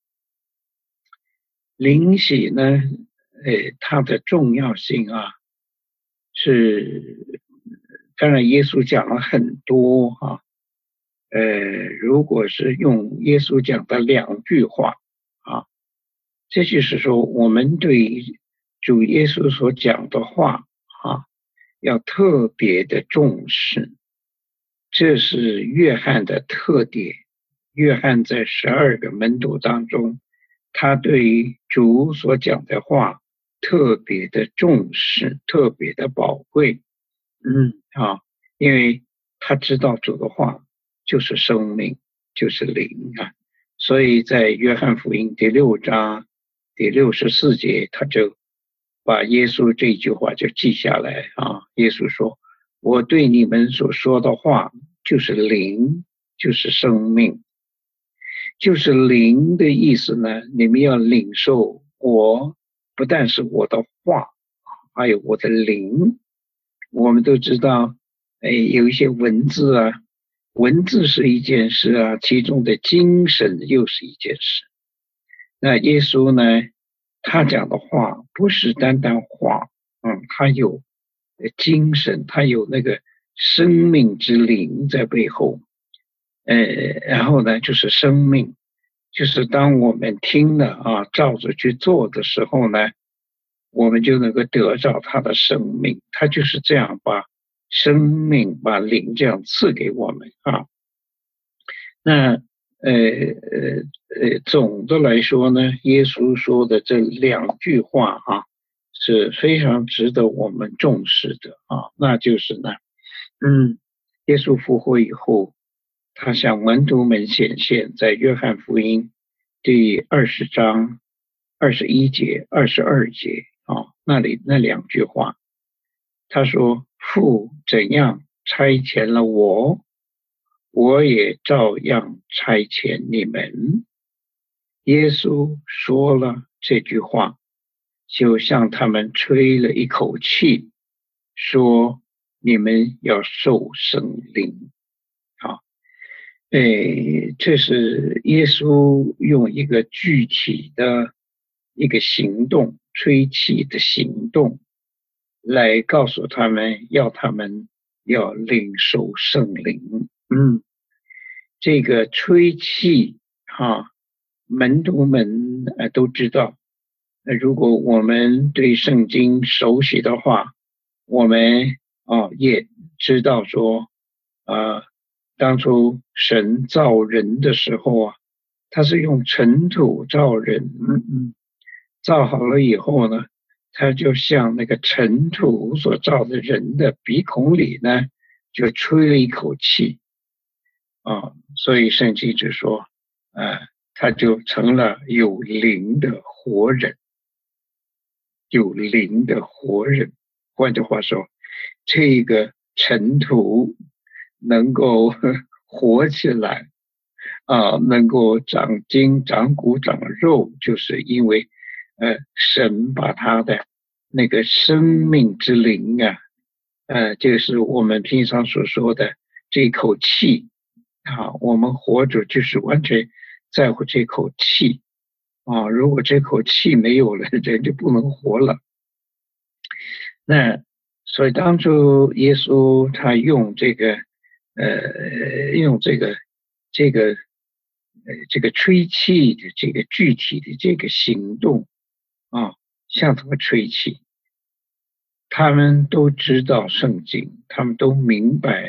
灵洗呢，呃，它的重要性啊，是当然耶稣讲了很多哈。呃，如果是用耶稣讲的两句话啊，这就是说我们对主耶稣所讲的话啊，要特别的重视，这是约翰的特点。约翰在十二个门徒当中，他对主所讲的话特别的重视，特别的宝贵。嗯啊，因为他知道主的话就是生命，就是灵啊，所以在约翰福音第六章第六十四节，他就把耶稣这句话就记下来啊。耶稣说：“我对你们所说的话就是灵，就是生命。”就是灵的意思呢，你们要领受我，不但是我的话，还有我的灵。我们都知道，哎，有一些文字啊。文字是一件事啊，其中的精神又是一件事。那耶稣呢，他讲的话不是单单话，嗯，他有精神，他有那个生命之灵在背后。呃，然后呢，就是生命，就是当我们听了啊，照着去做的时候呢，我们就能够得着他的生命。他就是这样把生命把灵这样赐给我们啊。那呃呃呃，总的来说呢，耶稣说的这两句话啊，是非常值得我们重视的啊。那就是呢，嗯，耶稣复活以后，他向门徒们显现，在约翰福音第二十章二十一节、二十二节啊，那里那两句话。他说：“父怎样差遣了我，我也照样差遣你们。”耶稣说了这句话，就向他们吹了一口气，说：“你们要受圣灵。”好，诶，这是耶稣用一个具体的一个行动，吹气的行动，来告诉他们，要他们要领受圣灵。嗯，这个吹气哈，门徒们呃都知道。呃，如果我们对圣经熟悉的话，我们啊也知道说，啊，当初神造人的时候啊，他是用尘土造人，嗯嗯，造好了以后呢，他就像那个尘土所造的人的鼻孔里呢，就吹了一口气，啊，所以圣经就说，啊，他就成了有灵的活人，有灵的活人。换句话说，这个尘土能够活起来，啊，能够长筋、长骨、长肉，就是因为呃，神把他的那个生命之灵啊，呃，就是我们平常所说的这口气啊，我们活着就是完全在乎这口气啊，如果这口气没有了，人就不能活了。那所以当初耶稣他用这个呃，用这个这个呃这个吹气的这个具体的这个行动啊，向他们吹气。他们都知道圣经，他们都明白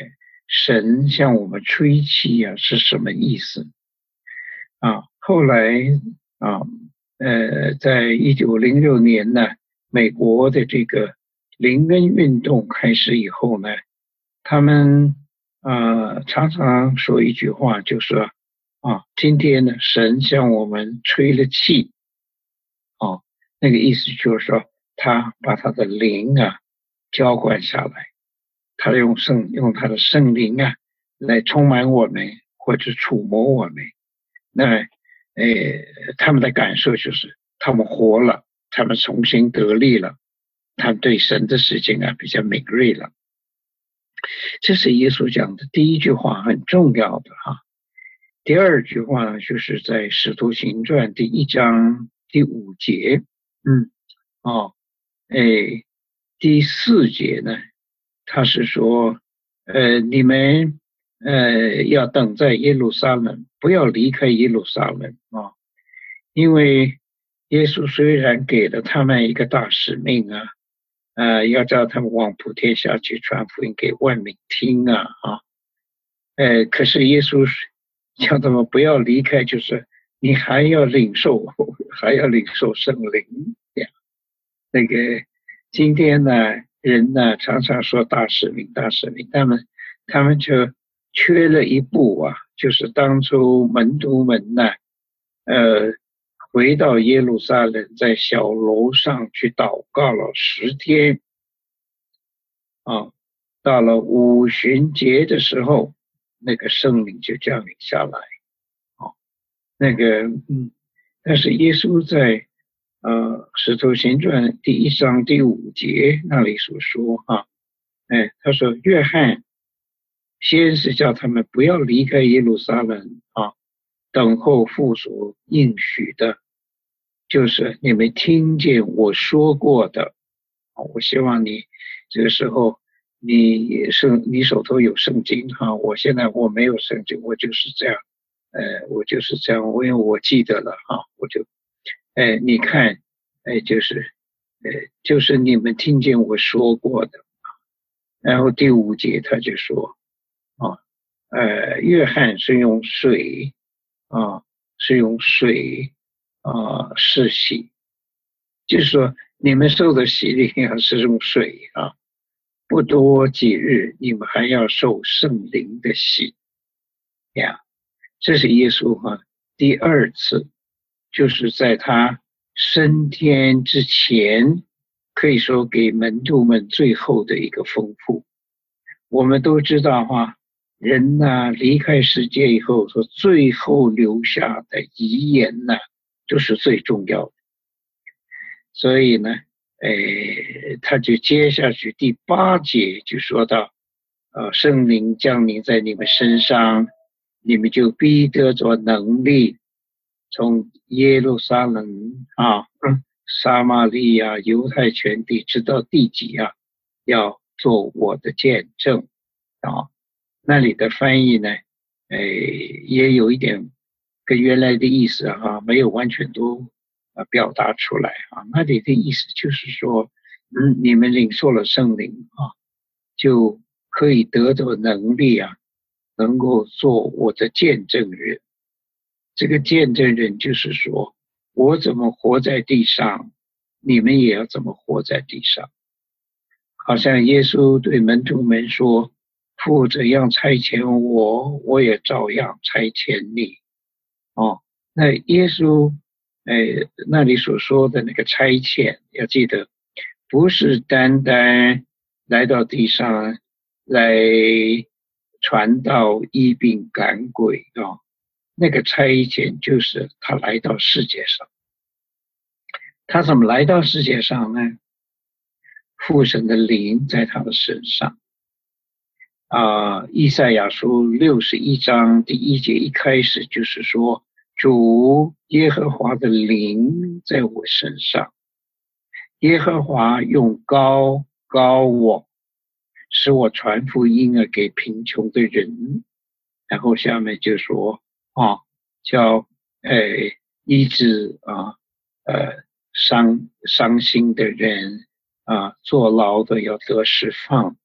神向我们吹气啊是什么意思啊？后来啊，呃，在一九零六年呢，美国的这个灵恩运动开始以后呢，他们呃常常说一句话，就是啊，今天呢，神向我们吹了气，啊，那个意思就是说，他把他的灵啊浇灌下来，他用圣用他的圣灵啊来充满我们或者触摸我们。那呃，他们的感受就是他们活了，他们重新得力了，他们对神的事情啊比较敏锐了。这是耶稣讲的第一句话，很重要的哈。第二句话就是在《使徒行传》第一章第五节，嗯，哦，哎，第四节呢，他是说，呃，你们呃要等在耶路撒冷，不要离开耶路撒冷啊、哦，因为耶稣虽然给了他们一个大使命啊，呃，要叫他们往普天下去传福音给万民听啊啊，呃，可是耶稣叫他们不要离开，就是你还要领受，还要领受圣灵呀。那个今天呢，人呢常常说大使命，大使命，他们他们就缺了一步啊，就是当初门徒们呢，呃，回到耶路撒冷，在小楼上去祷告了十天，啊，到了五旬节的时候，那个圣灵就降临下来，啊，那个嗯，但是耶稣在呃，使徒行传第一章第五节那里所说哈，哎，他说约翰先是叫他们不要离开耶路撒冷啊，等候父所应许的，就是你们听见我说过的啊。我希望你这个时候你圣你手头有圣经哈，我现在我没有圣经，我就是这样，呃，我就是这样，因为我记得了哈，我就。哎，你看，哎，就是，呃，就是你们听见我说过的。然后第五节他就说，啊，呃，约翰是用水，啊，是用水，啊，施洗，就是说你们受的洗礼啊是用水啊，不多几日你们还要受圣灵的洗，呀，这是耶稣哈、啊、第二次。就是在他升天之前，可以说给门徒们最后的一个丰富。我们都知道哈，人呢离开世界以后，说最后留下的遗言呢，就是最重要的。所以呢，呃，他就接下去第八节就说到，呃，圣灵降临在你们身上，你们就必得着能力。从耶路撒冷啊、嗯、撒玛利亚、犹太全地直到地极啊，要做我的见证啊。那里的翻译呢，呃，也有一点跟原来的意思哈、啊，没有完全都呃表达出来啊。那里的意思就是说，嗯，你们领受了圣灵啊，就可以得到能力啊，能够做我的见证人。这个见证人就是说，我怎么活在地上，你们也要怎么活在地上。好像耶稣对门徒们说，父怎样差遣我，我也照样差遣你。哦，那耶稣呃那里所说的那个差遣，要记得，不是单单来到地上来传道医病赶鬼啊、哦，那个差遣就是他来到世界上。他怎么来到世界上呢？父神的灵在他的身上啊、呃，以赛亚书六十一章第一节一开始就是说，主耶和华的灵在我身上，耶和华用膏膏我，使我传福音啊给贫穷的人。然后下面就说啊，叫呃医治啊呃伤伤心的人啊，坐牢的要得释放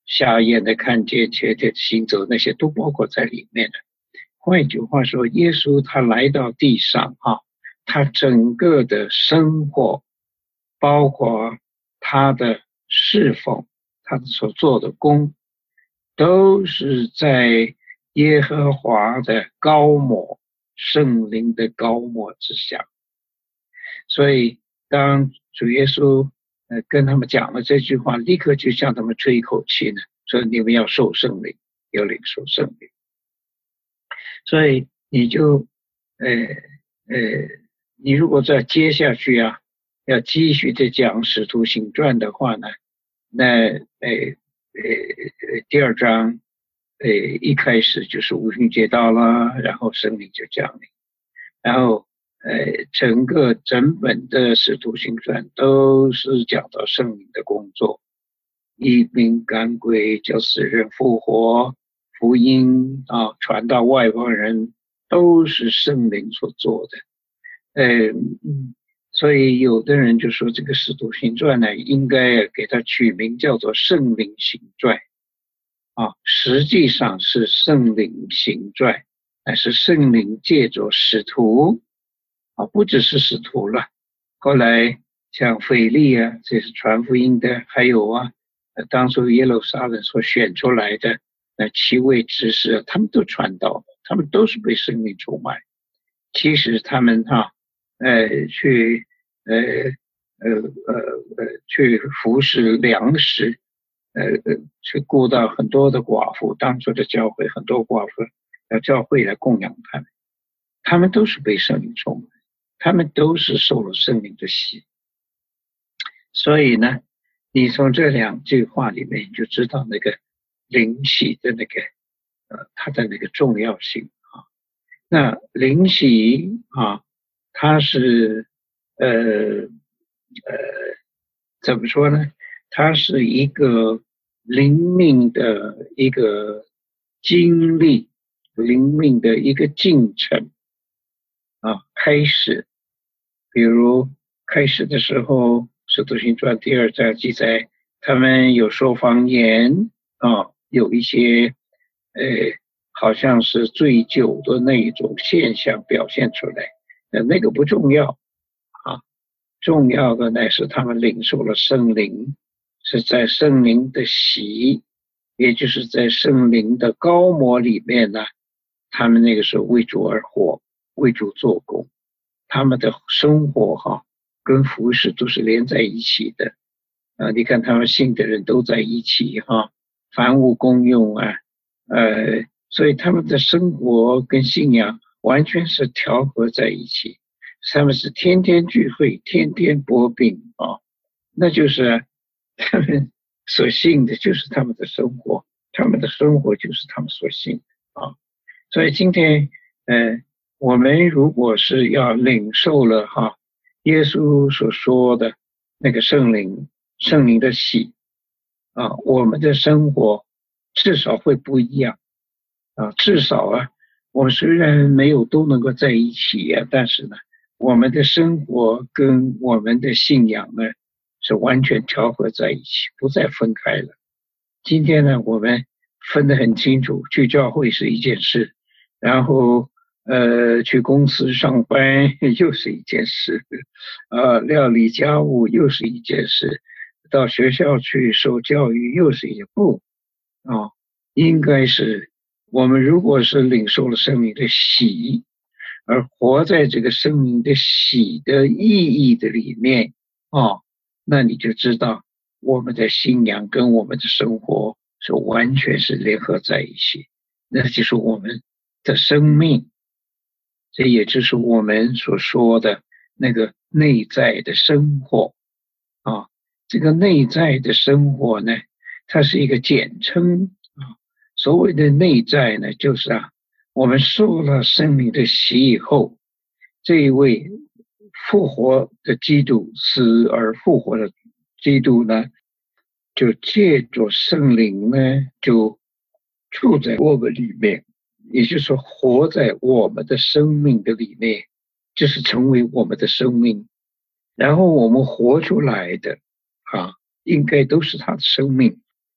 瞎眼的看见，瘸腿的行走，那些都包括在里面的。换一句话说，耶稣他来到地上啊，他整个的生活，包括他的侍奉，他所做的工，都是在耶和华的膏抹，圣灵的膏抹之下。所以当主耶稣呃跟他们讲了这句话，立刻就向他们吹一口气呢，说你们要受圣灵，要领受圣灵。所以你就呃呃，你如果再接下去啊，要继续的讲使徒行传的话呢，那呃呃第二章呃一开始就是五旬节到了，然后圣灵就降临，然后呃整个整本的使徒行传都是讲到圣灵的工作，医病赶鬼，叫死人复活，福音啊传到外邦人，都是圣灵所做的。呃嗯，所以有的人就说这个使徒行传呢，应该给它取名叫做圣灵行传啊，实际上是圣灵行传，但是圣灵借着使徒啊，不只是使徒了，后来像腓利啊，这是传福音的，还有啊当初耶路撒冷所选出来的那七位执事，他们都传道，他们都是被圣灵充满。其实他们哈、啊，呃，去呃呃呃呃去服侍粮食，呃呃，去顾到很多的寡妇，当初的教会很多寡妇要教会来供养他们，他们都是被圣灵充满，他们都是受了圣灵的洗。所以呢，你从这两句话里面你就知道那个灵洗的那个呃它的那个重要性啊。那灵洗啊，它是呃呃怎么说呢？它是一个灵命的一个经历，灵命的一个进程啊，开始。比如开始的时候，使徒行传第二章记载，他们有说方言啊，有一些呃，好像是醉酒的那一种现象表现出来，呃，那个不重要啊，重要的呢是他们领受了圣灵，是在圣灵的洗，也就是在圣灵的膏抹里面呢，他们那个时候为主而活，为主做工，他们的生活哈、啊，跟服事都是连在一起的啊！你看他们信的人都在一起哈、啊，凡物公用啊，呃，所以他们的生活跟信仰完全是调和在一起。他们是天天聚会，天天擘饼啊，那就是他们所信的，就是他们的生活，他们的生活就是他们所信的啊。所以今天，呃。我们如果是要领受了哈耶稣所说的那个圣灵，圣灵的洗啊，我们的生活至少会不一样啊，至少啊，我们虽然没有都能够在一起啊，但是呢，我们的生活跟我们的信仰呢是完全调和在一起，不再分开了。今天呢，我们分得很清楚，去教会是一件事，然后呃，去公司上班又是一件事，啊，料理家务又是一件事，到学校去受教育又是一件不啊，应该是我们如果是领受了生命的洗，而活在这个生命的洗的意义的里面啊，那你就知道我们的信仰跟我们的生活是完全是联合在一起，那就是我们的生命。这也就是我们所说的那个内在的生活啊，这个内在的生活呢，它是一个简称啊。所谓的内在呢，就是啊，我们受了生命的洗以后，这一位复活的基督，死而复活的基督呢，就借着圣灵呢，就住在我们里面。也就是说，活在我们的生命的里面，就是成为我们的生命，然后我们活出来的啊，应该都是他的生命。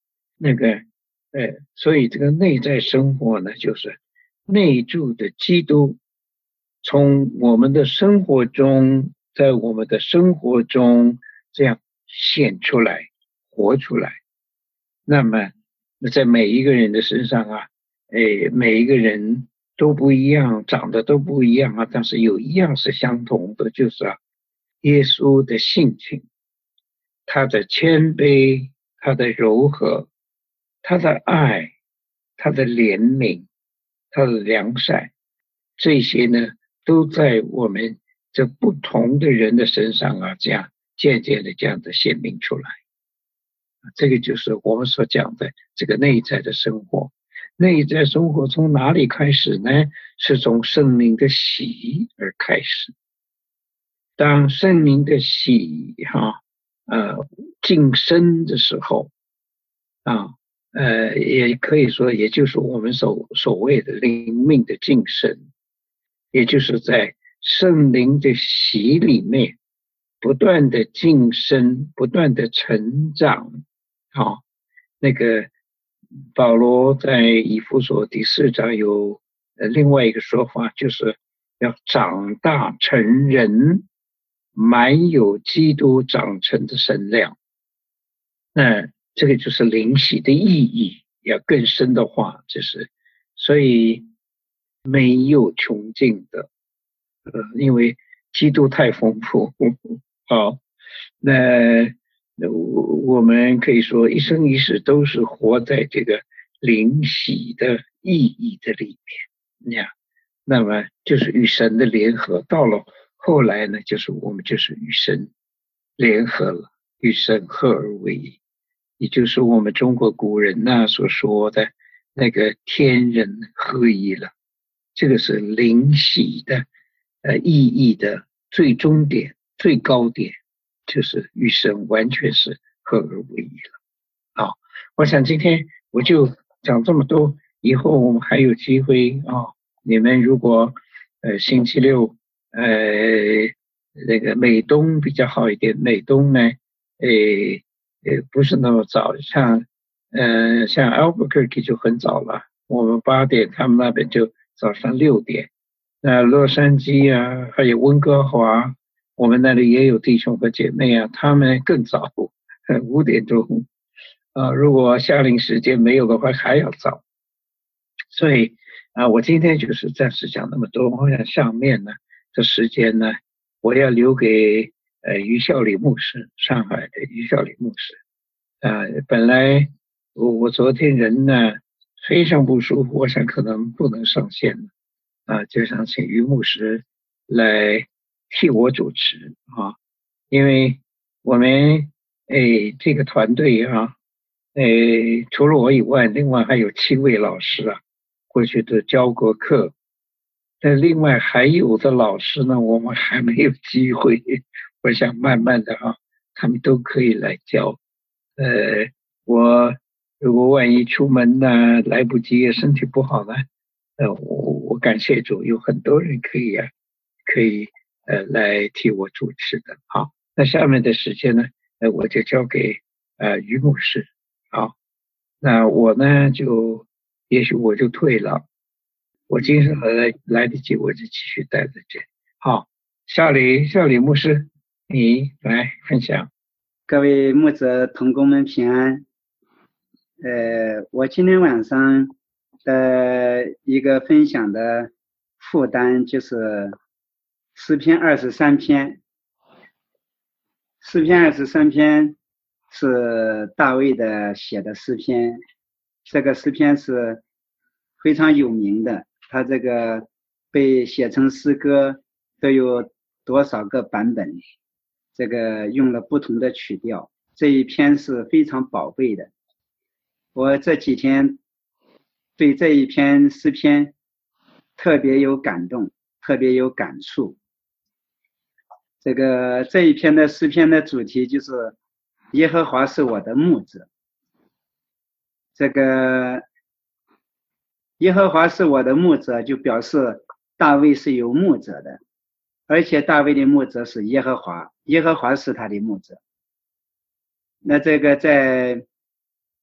那个呃，所以这个内在生活呢，就是内住的基督从我们的生活中，在我们的生活中这样显出来活出来。那么在每一个人的身上啊，诶，每一个人都不一样，长得都不一样啊，但是有一样是相同的，就是啊，耶稣的性情，他的谦卑，他的柔和，他的爱，他的怜悯，他的良善，这些呢都在我们这不同的人的身上啊，这样渐渐的这样的显明出来。这个就是我们所讲的这个内在的生活。内在生活从哪里开始呢？是从圣灵的喜而开始。当圣灵的喜哈呃晋升的时候啊，呃也可以说也就是我们所所谓的灵命的晋升，也就是在圣灵的喜里面不断的晋升，不断的成长。好，那个保罗在以弗所第四章有呃另外一个说法，就是要长大成人，满有基督长成的身量。那这个就是灵喜的意义，要更深的话，就是所以没有穷尽的，呃，因为基督太丰富。好，那我们可以说一生一世都是活在这个灵喜的意义的里面呀。那么就是与神的联合，到了后来呢，就是我们就是与神联合了，与神合而为一，也就是我们中国古人呐所说的那个天人合一了。这个是灵喜的呃意义的最终点、最高点，就是与神完全是合而为一了。好，我想今天我就讲这么多，以后我们还有机会啊、哦。你们如果呃星期六呃那个美东比较好一点，美东呢呃呃不是那么早，像呃像 Albuquerque 就很早了，我们八点，他们那边就早上六点。那洛杉矶啊，还有温哥华，我们那里也有弟兄和姐妹啊，他们更早，五点钟啊，如果夏令时间没有的话还要早。所以啊，我今天就是暂时讲那么多，我想下面呢这时间呢，我要留给呃于孝礼牧师，上海的于孝礼牧师啊。本来我我昨天人呢非常不舒服，我想可能不能上线了啊，就想请于牧师来替我主持啊，因为我们诶这个团队啊，诶除了我以外，另外还有七位老师啊。过去都教过课，但另外还有的老师呢，我们还没有机会。我想慢慢的啊，他们都可以来教。呃，我如果万一出门呢来不及，身体不好呢，呃，我我感谢主，有很多人可以啊，可以呃来替我主持的。好，那下面的时间呢，呃，我就交给呃于牧师。好，那我呢就。也许我就退了，我精神来来得及，我就继续待在这。好，孝礼孝礼牧师，你来分享。 各位牧者同工们平安。呃，我今天晚上的一个分享的负担就是诗篇二十三篇。诗篇二十三篇是大卫的写的诗篇。这个诗篇是非常有名的，它这个被写成诗歌都有多少个版本，这个用了不同的曲调，这一篇是非常宝贝的。我这几天对这一篇诗篇特别有感动，特别有感触。这个这一篇的诗篇的主题就是耶和华是我的牧者。这个耶和华是我的牧者，就表示大卫是有牧者的，而且大卫的牧者是耶和华，耶和华是他的牧者。那这个在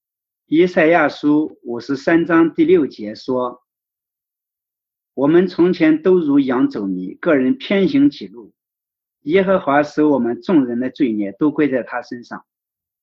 以赛亚书五十三章第六节说，我们从前都如羊走迷，个人偏行己路，耶和华使我们众人的罪孽都归在他身上。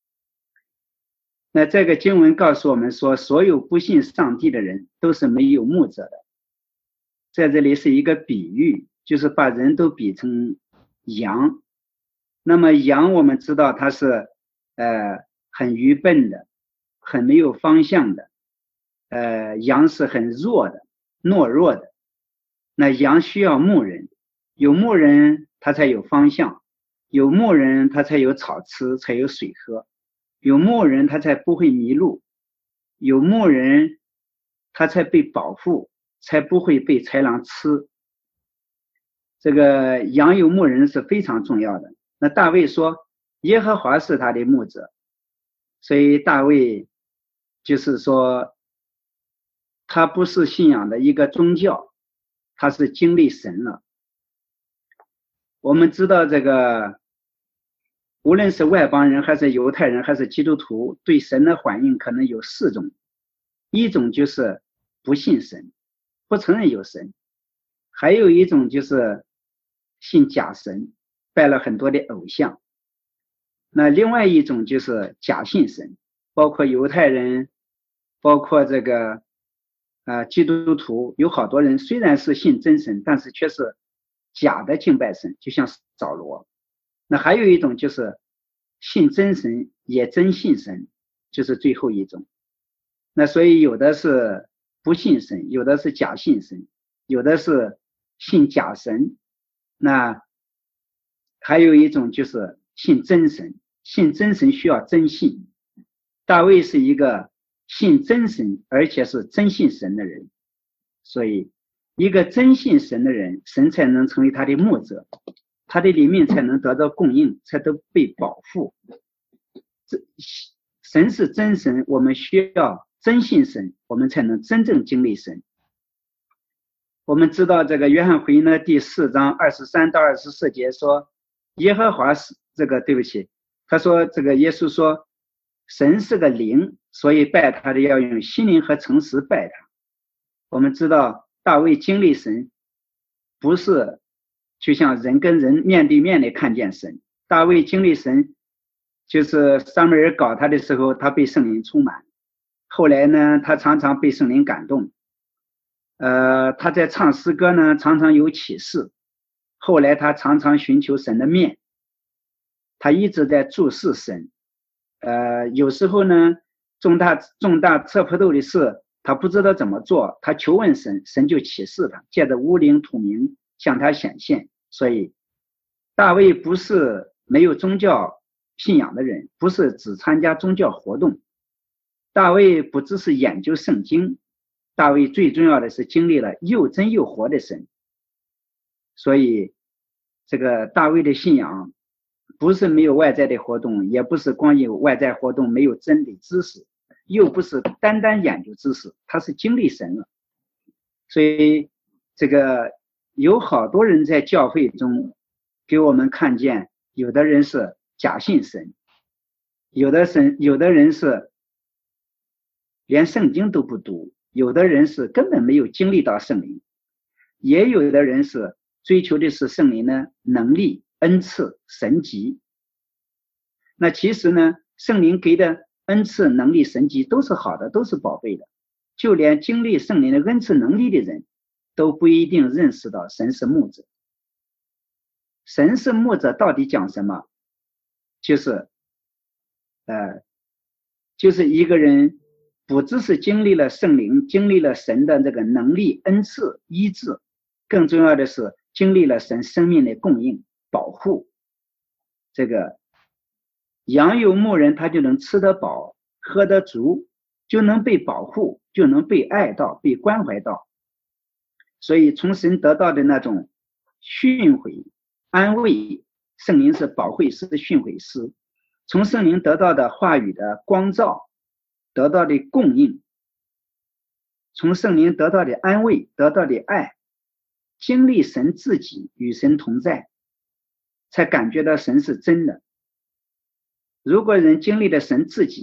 那这个经文告诉我们说，所有不信上帝的人都是没有牧者的。在这里是一个比喻，就是把人都比成羊。那么羊我们知道它是呃很愚笨的，很没有方向的，呃羊是很弱的，懦弱的。那羊需要牧人，有牧人它才有方向，有牧人它才有草吃，才有水喝，有牧人他才不会迷路，有牧人他才被保护，才不会被豺狼吃。这个羊有牧人是非常重要的。那大卫说耶和华是他的牧者，所以大卫就是说他不是信仰的一个宗教，他是经历神了。我们知道这个无论是外邦人还是犹太人还是基督徒，对神的反应可能有四种。一种就是不信神，不承认有神；还有一种就是信假神，拜了很多的偶像。那另外一种就是假信神，包括犹太人，包括这个呃基督徒，有好多人虽然是信真神，但是却是假的敬拜神，就像扫罗。那还有一种就是信真神也真信神，就是最后一种。那所以有的是不信神，有的是假信神，有的是信假神，那还有一种就是信真神。信真神需要真信，大卫是一个信真神而且是真信神的人，所以一个真信神的人，神才能成为他的牧者，他的里面才能得到供应，才都被保护。这神是真神，我们需要真信神，我们才能真正经历神。我们知道这个约翰福音的第四章二十三到二十四节说，耶和华是这个对不起他说这个耶稣说神是个灵，所以拜他的要用心灵和诚实拜他。我们知道大卫经历神不是就像人跟人面对面的看见神，大卫经历神就是撒母耳搞他的时候，他被圣灵充满，后来呢他常常被圣灵感动，呃他在唱诗歌呢常常有启示，后来他常常寻求神的面，他一直在注视神，呃有时候呢重大重大测不透的事他不知道怎么做，他求问神，神就启示他，借着乌灵土明向他显现。所以大卫不是没有宗教信仰的人，不是只参加宗教活动，大卫不只是研究圣经，大卫最重要的是经历了又真又活的神。所以这个大卫的信仰不是没有外在的活动，也不是光有外在活动没有真理知识，又不是单单研究知识，他是经历神了。所以这个有好多人在教会中给我们看见，有的人是假信神，有的神有的人是连圣经都不读，有的人是根本没有经历到圣灵，也有的人是追求的是圣灵的能力、恩赐、神迹。那其实呢，圣灵给的恩赐、能力、神迹都是好的，都是宝贝的，就连经历圣灵的恩赐能力的人都不一定认识到神是牧者。神是牧者到底讲什么？就是呃，就是一个人不只是经历了圣灵，经历了神的这个能力、恩赐、医治，更重要的是经历了神生命的供应、保护。这个羊有牧人，他就能吃得饱、喝得足，就能被保护，就能被爱到、被关怀到。所以从神得到的那种训诲、安慰，圣灵是保惠师、训诲师，从圣灵得到的话语的光照，得到的供应，从圣灵得到的安慰，得到的爱，经历神自己与神同在，才感觉到神是真的。如果人经历了神自己，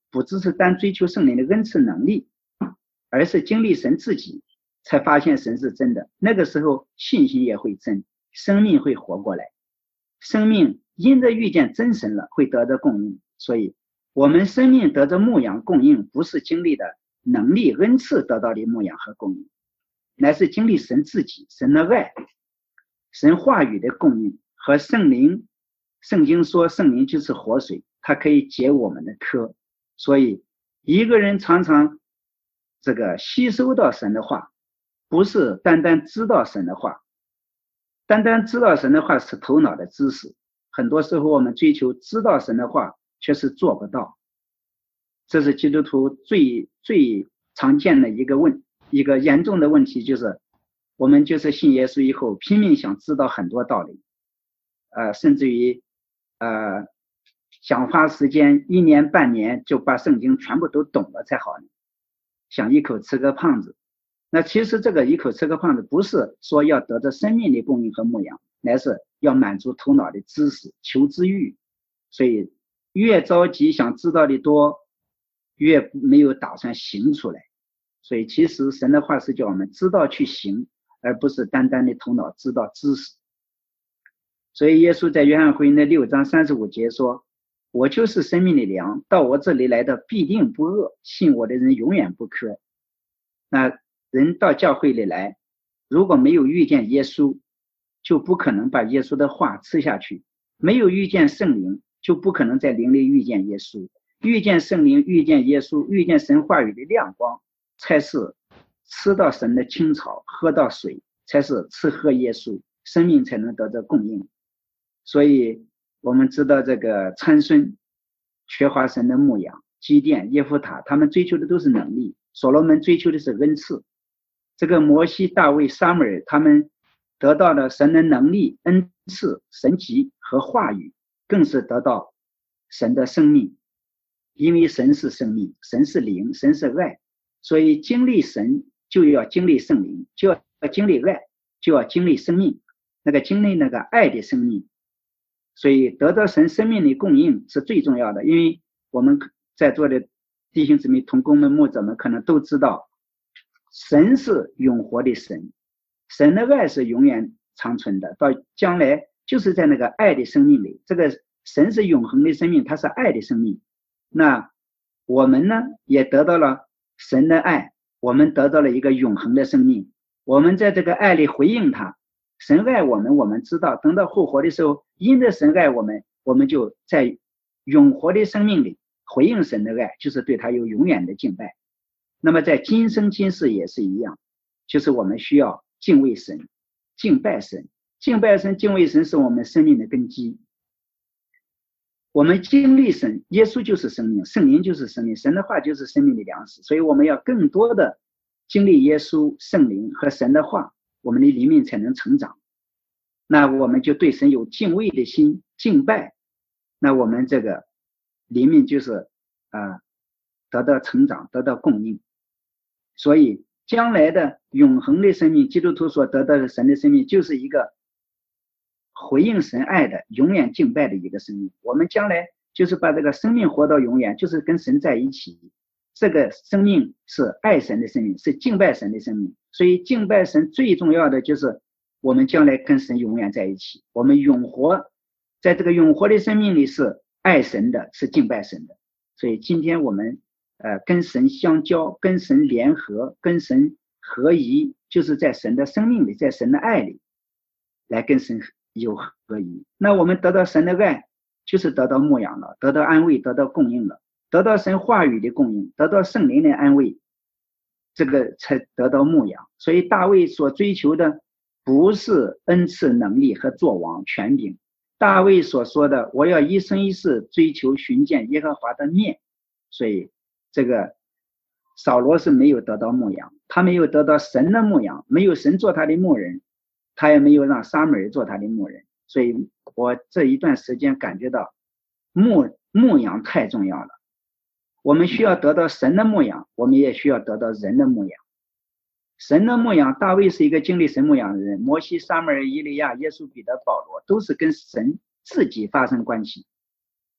不只是单追求圣灵的恩赐能力，而是经历神自己，才发现神是真的。那个时候信心也会真，生命会活过来，生命因着遇见真神了，会得到供应。所以我们生命得着牧养供应，不是经历的能力恩赐得到的牧养和供应，乃是经历神自己，神的爱，神话语的供应和圣灵。圣经说圣灵就是活水，它可以解我们的渴。所以一个人常常这个吸收到神的话，不是单单知道神的话，单单知道神的话是头脑的知识，很多时候我们追求知道神的话却是做不到。这是基督徒最最常见的一个问一个严重的问题，就是我们就是信耶稣以后拼命想知道很多道理，呃，甚至于呃想花时间一年半年就把圣经全部都懂了才好呢，想一口吃个胖子。那其实这个一口吃个胖子不是说要得着生命的供应和牧养，乃是要满足头脑的知识，求知欲。所以越着急想知道的多，越没有打算行出来。所以其实神的话是叫我们知道去行，而不是单单的头脑知道知识。所以耶稣在约翰福音的六章三十五节说，我就是生命的粮，到我这里来的必定不饿，信我的人永远不渴。那人到教会里来，如果没有遇见耶稣，就不可能把耶稣的话吃下去，没有遇见圣灵，就不可能在灵里遇见耶稣。遇见圣灵，遇见耶稣，遇见神话语的亮光，才是吃到神的青草，喝到水，才是吃喝耶稣，生命才能得到供应。所以我们知道这个参孙缺乏神的牧养，基甸、耶弗他他们追求的都是能力，所罗门追求的是恩赐。这个摩西、大卫、撒母耳他们得到了神的能力、恩赐、神迹和话语，更是得到神的生命。因为神是生命，神是灵，神是爱，所以经历神就要经历圣灵，就要经历爱，就要经历生命，那个经历那个爱的生命。所以得到神生命的供应是最重要的。因为我们在座的弟兄姊妹同工们牧者们可能都知道，神是永活的神，神的爱是永远长存的，到将来就是在那个爱的生命里，这个神是永恒的生命，它是爱的生命。那我们呢也得到了神的爱，我们得到了一个永恒的生命，我们在这个爱里回应他。神爱我们，我们知道等到复活的时候，因着神爱我们，我们就在永活的生命里回应神的爱，就是对他有永远的敬拜。那么在今生今世也是一样，就是我们需要敬畏神，敬拜神，敬拜神，敬畏神是我们生命的根基。我们经历神，耶稣就是生命，圣灵就是生命，神的话就是生命的粮食。所以我们要更多的经历耶稣、圣灵和神的话，我们的灵命才能成长。那我们就对神有敬畏的心，敬拜，那我们这个灵命就是啊、呃、得到成长，得到供应。所以将来的永恒的生命，基督徒所得到的神的生命，就是一个回应神爱的永远敬拜的一个生命。我们将来就是把这个生命活到永远，就是跟神在一起。这个生命是爱神的生命，是敬拜神的生命。所以敬拜神最重要的就是我们将来跟神永远在一起，我们永活在这个永活的生命里是爱神的，是敬拜神的。所以今天我们呃跟神相交，跟神联合，跟神合一，就是在神的生命里，在神的爱里来跟神有合一。那我们得到神的爱，就是得到牧养了，得到安慰，得到供应了，得到神话语的供应，得到圣灵的安慰，这个才得到牧养。所以大卫所追求的不是恩赐能力和作王权柄，大卫所说的我要一生一世追求寻见耶和华的面。所以这个扫罗是没有得到牧养，他没有得到神的牧养，没有神做他的牧人，他也没有让撒母耳做他的牧人。所以我这一段时间感觉到牧牧养太重要了，我们需要得到神的牧养，我们也需要得到人的牧养。神的牧养，大卫是一个经历神牧养的人，摩西、撒母耳、以利亚、耶稣、彼得、保罗都是跟神自己发生关系。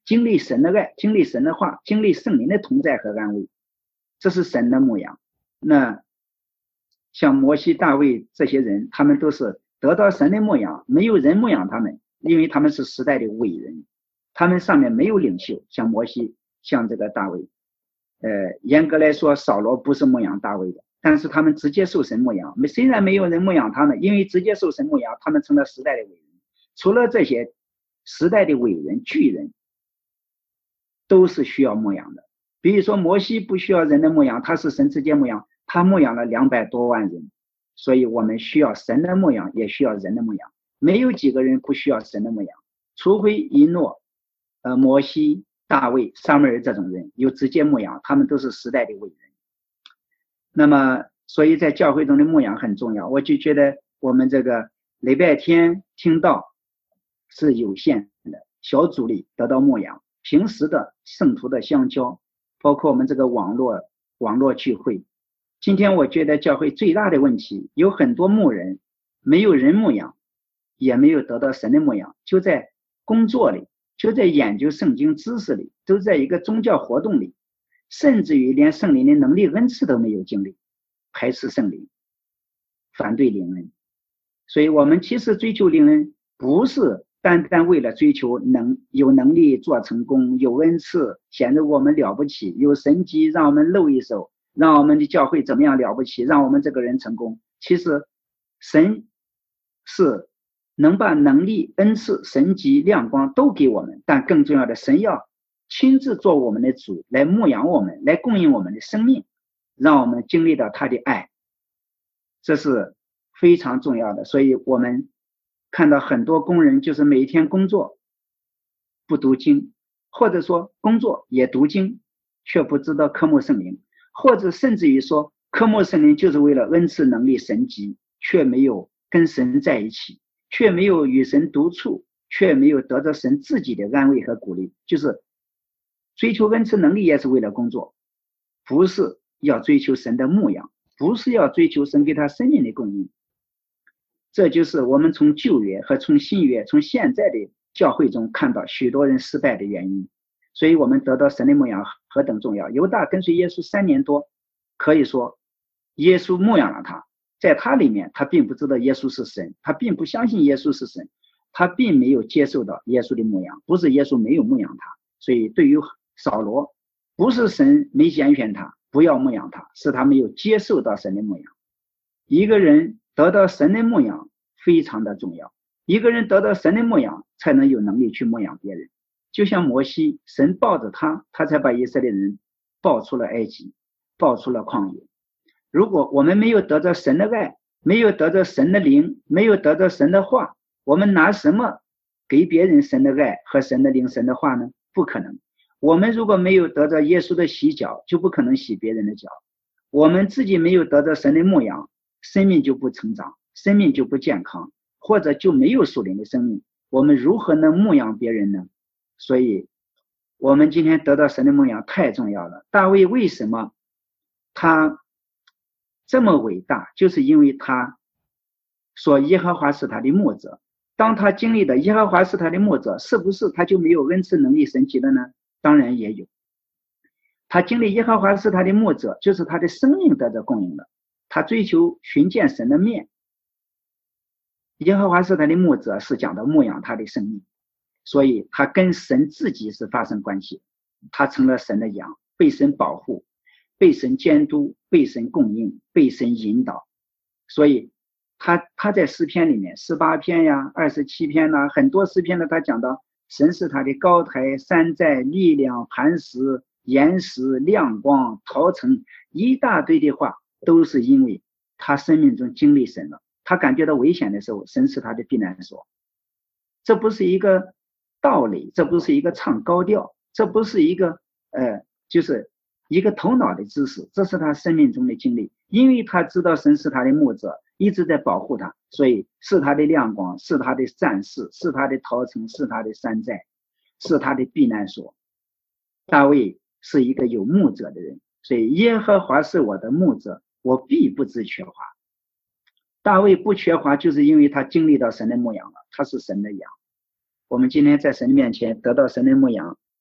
经历神的爱，经历神的话，经历圣灵的同在和安慰，这是神的牧养。那像摩西、大卫这些人，他们都是得到神的牧养，没有人牧养他们，因为他们是时代的伟人，他们上面没有领袖，像摩西，像这个大卫。呃，严格来说，扫罗不是牧养大卫的，但是他们直接受神牧养。虽然没有人牧养他们，因为直接受神牧养，他们成了时代的伟人。除了这些时代的伟人、巨人，都是需要牧养的。比如说摩西不需要人的牧养，他是神直接牧养，他牧养了两百多万人。所以我们需要神的牧养，也需要人的牧养。没有几个人不需要神的牧养，除非以诺、呃摩西、大卫、撒母耳这种人有直接牧养，他们都是时代的伟人。那么所以在教会中的牧养很重要。我就觉得我们这个礼拜天听道是有限的，小组里得到牧养，平时的圣徒的相交，包括我们这个网络网络聚会。今天我觉得教会最大的问题，有很多牧人没有人牧养，也没有得到神的牧养，就在工作里，就在研究圣经知识里，都在一个宗教活动里，甚至于连圣灵的能力恩赐都没有经历，排斥圣灵，反对灵恩。所以我们其实追求灵恩，不是单单为了追求能有能力做成功，有恩赐显得我们了不起，有神迹让我们露一手，让我们的教会怎么样了不起，让我们这个人成功。其实神是能把能力、恩赐、神迹、亮光都给我们，但更重要的，神要亲自做我们的主，来牧养我们，来供应我们的生命，让我们经历到他的爱，这是非常重要的。所以我们看到很多工人就是每一天工作不读经，或者说工作也读经却不知道科目圣灵，或者甚至于说科目圣灵就是为了恩赐能力神迹，却没有跟神在一起，却没有与神独处，却没有得到神自己的安慰和鼓励。就是追求恩赐能力也是为了工作，不是要追求神的牧养，不是要追求神给他生命的供应。这就是我们从旧约和从新约，从现在的教会中看到许多人失败的原因。所以我们得到神的牧养何等重要。犹大跟随耶稣三年多，可以说耶稣牧养了他，在他里面他并不知道耶稣是神，他并不相信耶稣是神，他并没有接受到耶稣的牧养，不是耶稣没有牧养他。所以对于扫罗，不是神没拣选他不要牧养他，是他没有接受到神的牧养。一个人得到神的牧养非常的重要，一个人得到神的牧养才能有能力去牧养别人。就像摩西，神抱着他，他才把以色列人抱出了埃及，抱出了旷野。如果我们没有得到神的爱，没有得到神的灵，没有得到神的话，我们拿什么给别人神的爱和神的灵、神的话呢？不可能。我们如果没有得到耶稣的洗脚，就不可能洗别人的脚。我们自己没有得到神的牧养，生命就不成长，生命就不健康，或者就没有属灵的生命。我们如何能牧养别人呢？所以我们今天得到神的牧养太重要了。大卫为什么他这么伟大，就是因为他说耶和华是他的牧者。当他经历的耶和华是他的牧者，是不是他就没有恩赐能力神迹了呢？当然也有。他经历耶和华是他的牧者，就是他的生命得到供应了，他追求寻见神的面。耶和华是他的牧者是讲的牧养他的生命，所以他跟神自己是发生关系，他成了神的羊，被神保护，被神监督，被神供应，被神引导。所以他他在诗篇里面十八篇呀二十七篇呐、啊、很多诗篇呢，他讲到神是他的高台山寨力量磐石岩石亮光陶城，一大堆的话都是因为他生命中经历神了，他感觉到危险的时候，神是他的避难所。这不是一个道理，这不是一个唱高调，这不是一个呃，就是一个头脑的知识，这是他生命中的经历。因为他知道神是他的牧者，一直在保护他，所以是他的亮光，是他的战士，是他的陶城，是他的山寨，是他的避难所。大卫是一个有牧者的人，所以耶和华是我的牧者，我必不致缺乏。大卫不缺乏，就是因为他经历到神的牧养了，他是神的羊。我们今天在神面前得到神的牧养，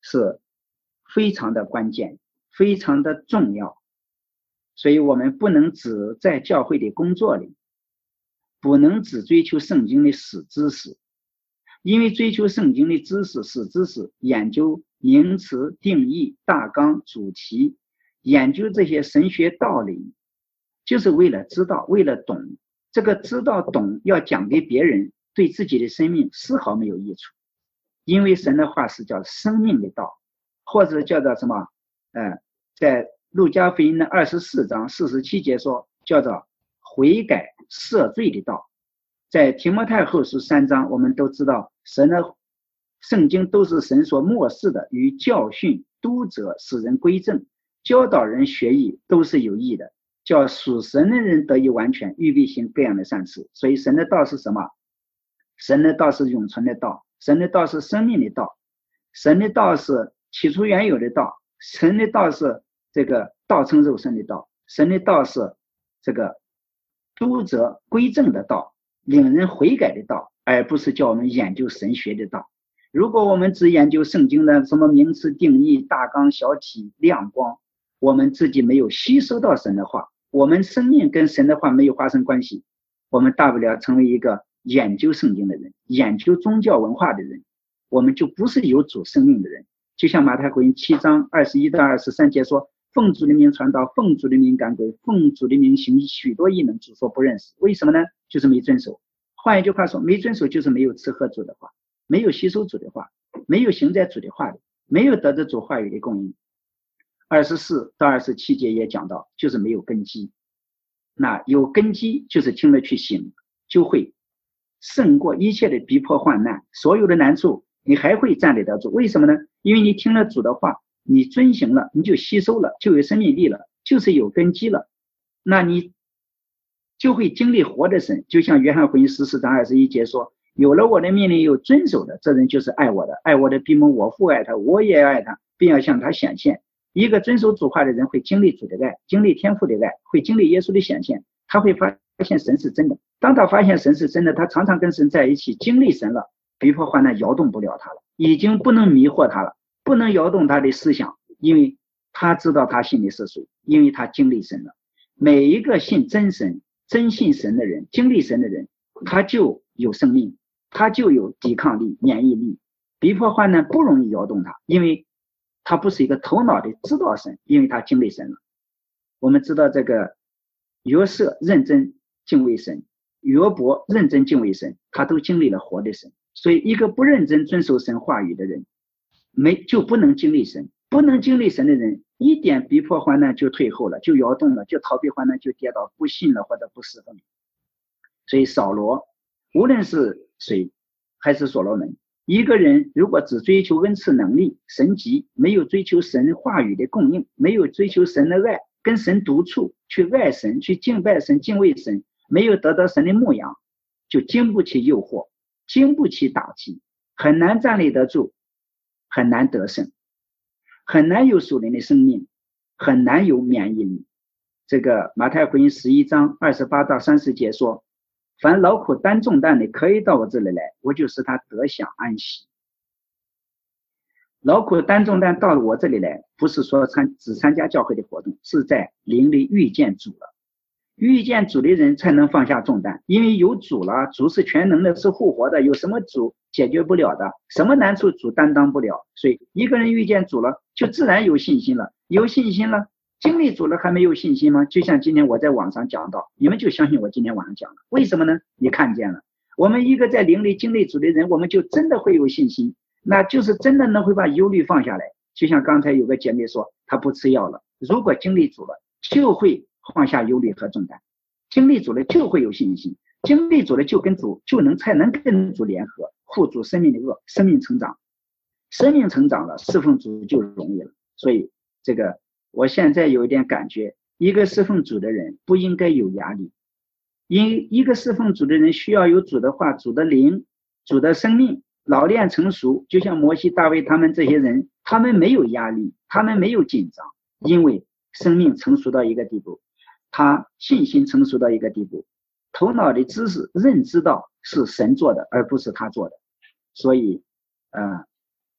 是非常的关键，非常的重要。所以我们不能只在教会的工作里，不能只追求圣经的死知识，因为追求圣经的知识、死知识，研究名词、定义、大纲、主题，研究这些神学道理，就是为了知道，为了懂。这个知道懂要讲给别人，对自己的生命丝毫没有益处。因为神的话是叫生命的道，或者叫做什么？呃，在路加福音的二十四章四十七节说，叫做悔改赦罪的道。在提摩太后书三章，我们都知道，神的圣经都是神所默示的，与教训、督责、使人归正、教导人学艺，都是有益的，叫属神的人得以完全，预备行各样的善事。所以神的道是什么？神的道是永存的道，神的道是生命的道，神的道是起初原有的道，神的道是这个道成肉身的道，神的道是这个督责归正的道，令人悔改的道，而不是叫我们研究神学的道。如果我们只研究圣经的什么名词定义、大纲、小体、亮光，我们自己没有吸收到神的话，我们生命跟神的话没有发生关系，我们大不了成为一个研究圣经的人，研究宗教文化的人，我们就不是有主生命的人。就像马太福音七章二十一到二十三节说，奉主的名传道，奉主的名赶鬼，奉主的名行许多异能，主说不认识。为什么呢？就是没遵守。换一句话说，没遵守就是没有吃喝主的话，没有吸收主的话，没有行在主的话里，没有得着主话语的供应。二十四到二十七节也讲到，就是没有根基。那有根基就是听了去行，就会胜过一切的逼迫患难，所有的难处你还会站立得住。为什么呢？因为你听了主的话，你遵行了，你就吸收了，就有生命力了，就是有根基了，那你就会经历活的神。就像约翰福音十四章二十一节说，有了我的命令又遵守的，这人就是爱我的，爱我的必蒙我父爱他，我也爱他，并要向他显现。一个遵守主话的人会经历主的爱，经历天父的爱，会经历耶稣的显现，他会发现神是真的。当他发现神是真的，他常常跟神在一起，经历神了，逼迫患难摇动不了他了，已经不能迷惑他了，不能摇动他的思想，因为他知道他信的是谁，因为他经历神了。每一个信真神、真信神的人，经历神的人，他就有生命，他就有抵抗力、免疫力，逼迫患难不容易摇动他，因为他不是一个头脑的知道神，因为他经历神了。我们知道这个约瑟认真敬畏神，约伯认真敬畏神，他都经历了活的神。所以一个不认真遵守神话语的人，没就不能经历神，不能经历神的人，一点逼迫患难就退后了，就摇动了，就逃避患难，就跌倒，不信了或者不侍奉。所以扫罗无论是谁还是所罗门，一个人如果只追求恩赐能力神迹，没有追求神话语的供应，没有追求神的爱，跟神独处，去爱神，去敬拜神，敬畏神，没有得到神的牧养，就经不起诱惑，经不起打击，很难站立得住，很难得胜，很难有属灵的生命，很难有免疫力。这个马太福音十一章二十八到三十节说，凡劳苦担重担的可以到我这里来，我就使他得享安息。劳苦担重担到我这里来，不是说参只参加教会的活动，是在灵里遇见主了。遇见主的人才能放下重担，因为有主了，主是全能的，是复活的，有什么主解决不了的，什么难处主担当不了。所以一个人遇见主了，就自然有信心了，有信心了，经历主了还没有信心吗？就像今天我在网上讲到，你们就相信我今天晚上讲的，为什么呢？你看见了，我们一个在灵里经历主的人，我们就真的会有信心，那就是真的能会把忧虑放下来。就像刚才有个姐妹说，她不吃药了，如果经历主了，就会放下忧虑和重担，经历主了就会有信心，经历主了就跟主就能才能跟主联合，护主生命的恶，生命成长，生命成长了，侍奉主就容易了。所以这个我现在有一点感觉，一个侍奉主的人不应该有压力，因一个侍奉主的人需要有主的话，主的灵，主的生命老练成熟。就像摩西、大卫他们这些人，他们没有压力，他们没有紧张，因为生命成熟到一个地步，他信心成熟到一个地步，头脑的知识认知到是神做的而不是他做的。所以呃，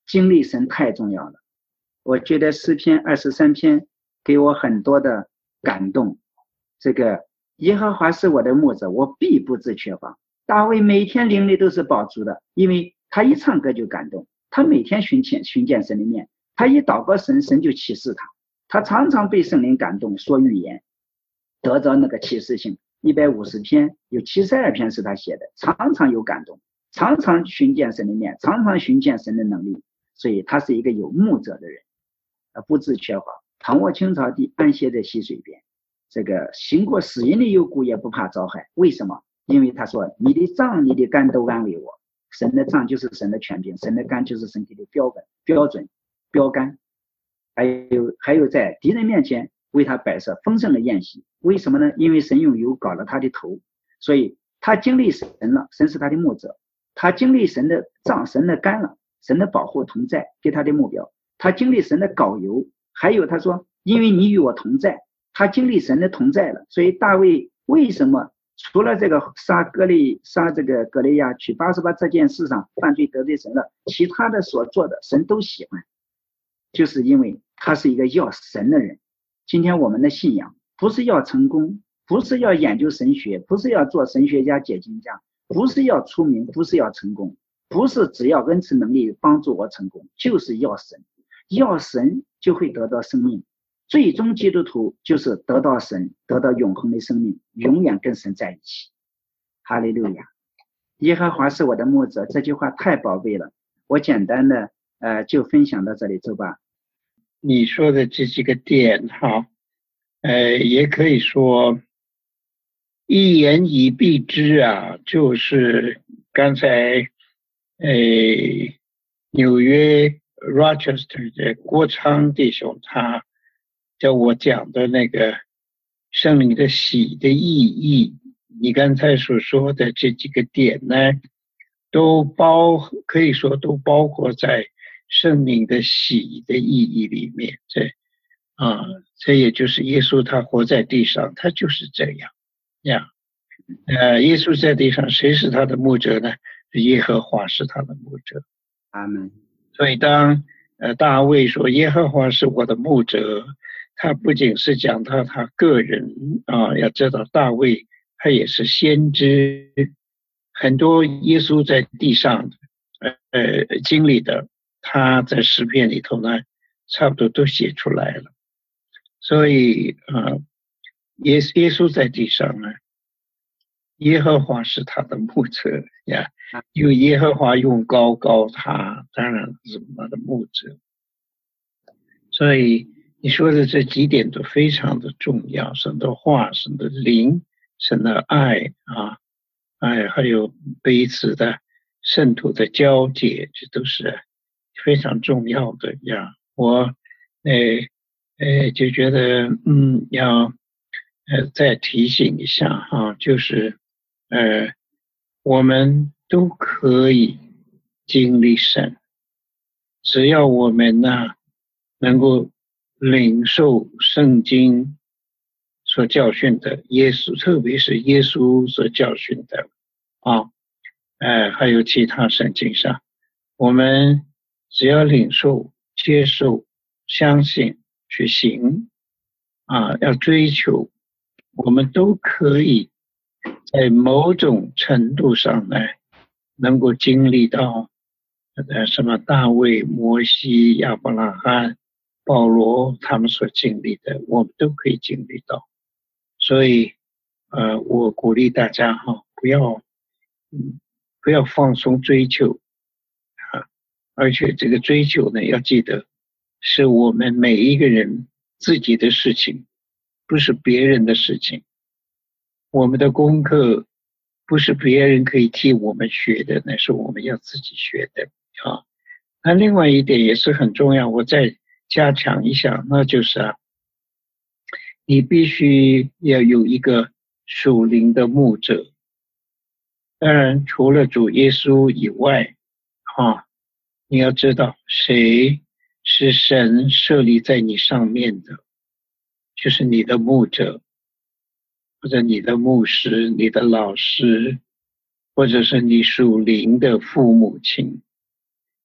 经历神太重要了。我觉得诗篇二十三篇给我很多的感动。这个耶和华是我的牧者，我必不致缺乏。大卫每天灵里都是饱足的，因为他一唱歌就感动，他每天寻见寻见神的面，他一祷告神，神就启示他，他常常被圣灵感动，说预言，得着那个启示性。一百五十篇有七十二篇是他写的，常常有感动，常常寻见神的面，常常寻见神的能力，所以他是一个有牧者的人，不致缺乏。躺卧青草地，安歇在溪水边，这个行过死荫的幽谷也不怕遭害。为什么？因为他说你的杖你的竿都安慰我。神的杖就是神的权柄，神的竿就是神给的标本标准标杆。还有还有在敌人面前为他摆设丰盛的宴席。为什么呢？因为神用油膏了他的头，所以他经历神了，神是他的牧者，他经历神的杖神的竿了，神的保护同在给他的目标，他经历神的膏油，还有他说因为你与我同在，他经历神的同在了。所以大卫为什么除了这个杀歌利杀这个歌利亚娶八十八这件事上犯罪得罪神了，其他的所做的神都喜欢，就是因为他是一个要神的人。今天我们的信仰不是要成功，不是要研究神学，不是要做神学家解经家，不是要出名，不是要成功，不是只要恩赐能力帮助我成功，就是要神。要神就会得到生命，最终基督徒就是得到神，得到永恒的生命，永远跟神在一起。哈利路亚！耶和华是我的牧者，这句话太宝贝了。我简单的呃就分享到这里，周爸。 你说的这几个点哈，呃，也可以说一言以蔽之啊，就是刚才呃纽约 Rochester 的郭昌弟兄他叫我讲的那个圣灵的喜的意义，你刚才所说的这几个点呢，都包可以说都包括在圣灵的喜的意义里面。这啊，这也就是耶稣他活在地上，他就是这样呀。呃，耶稣在地上，谁是他的牧者呢？耶和华是他的牧者。 阿们。 所以当呃大卫说耶和华是我的牧者，他不仅是讲到他个人啊，要知道大卫他也是先知，很多耶稣在地上呃呃经历的，他在诗篇里头呢，差不多都写出来了。所以啊，耶耶稣在地上呢，耶和华是他的牧者呀，因为耶和华用膏膏他，当然是他的牧者。所以你说的这几点都非常的重要，神的话、神的灵、神的爱啊，爱还有彼此的圣徒的交接，这都是非常重要的呀。我呃呃就觉得嗯要呃再提醒一下哈、啊，就是呃我们都可以经历神，只要我们呢能够领受圣经所教训的，耶稣特别是耶稣所教训的啊，呃还有其他圣经上，我们只要领受、接受、相信、去行啊，要追求，我们都可以在某种程度上呢，能够经历到呃什么大卫、摩西、亚伯拉罕、保罗他们所经历的，我们都可以经历到。所以呃，我鼓励大家哈，不要嗯不要放松追求啊，而且这个追求呢，要记得是我们每一个人自己的事情，不是别人的事情。我们的功课不是别人可以替我们学的，那是我们要自己学的啊。那另外一点也是很重要，我再加强一下，那就是啊，你必须要有一个属灵的牧者。当然除了主耶稣以外啊，你要知道谁是神设立在你上面的，就是你的牧者，或者你的牧师、你的老师，或者是你属灵的父母亲，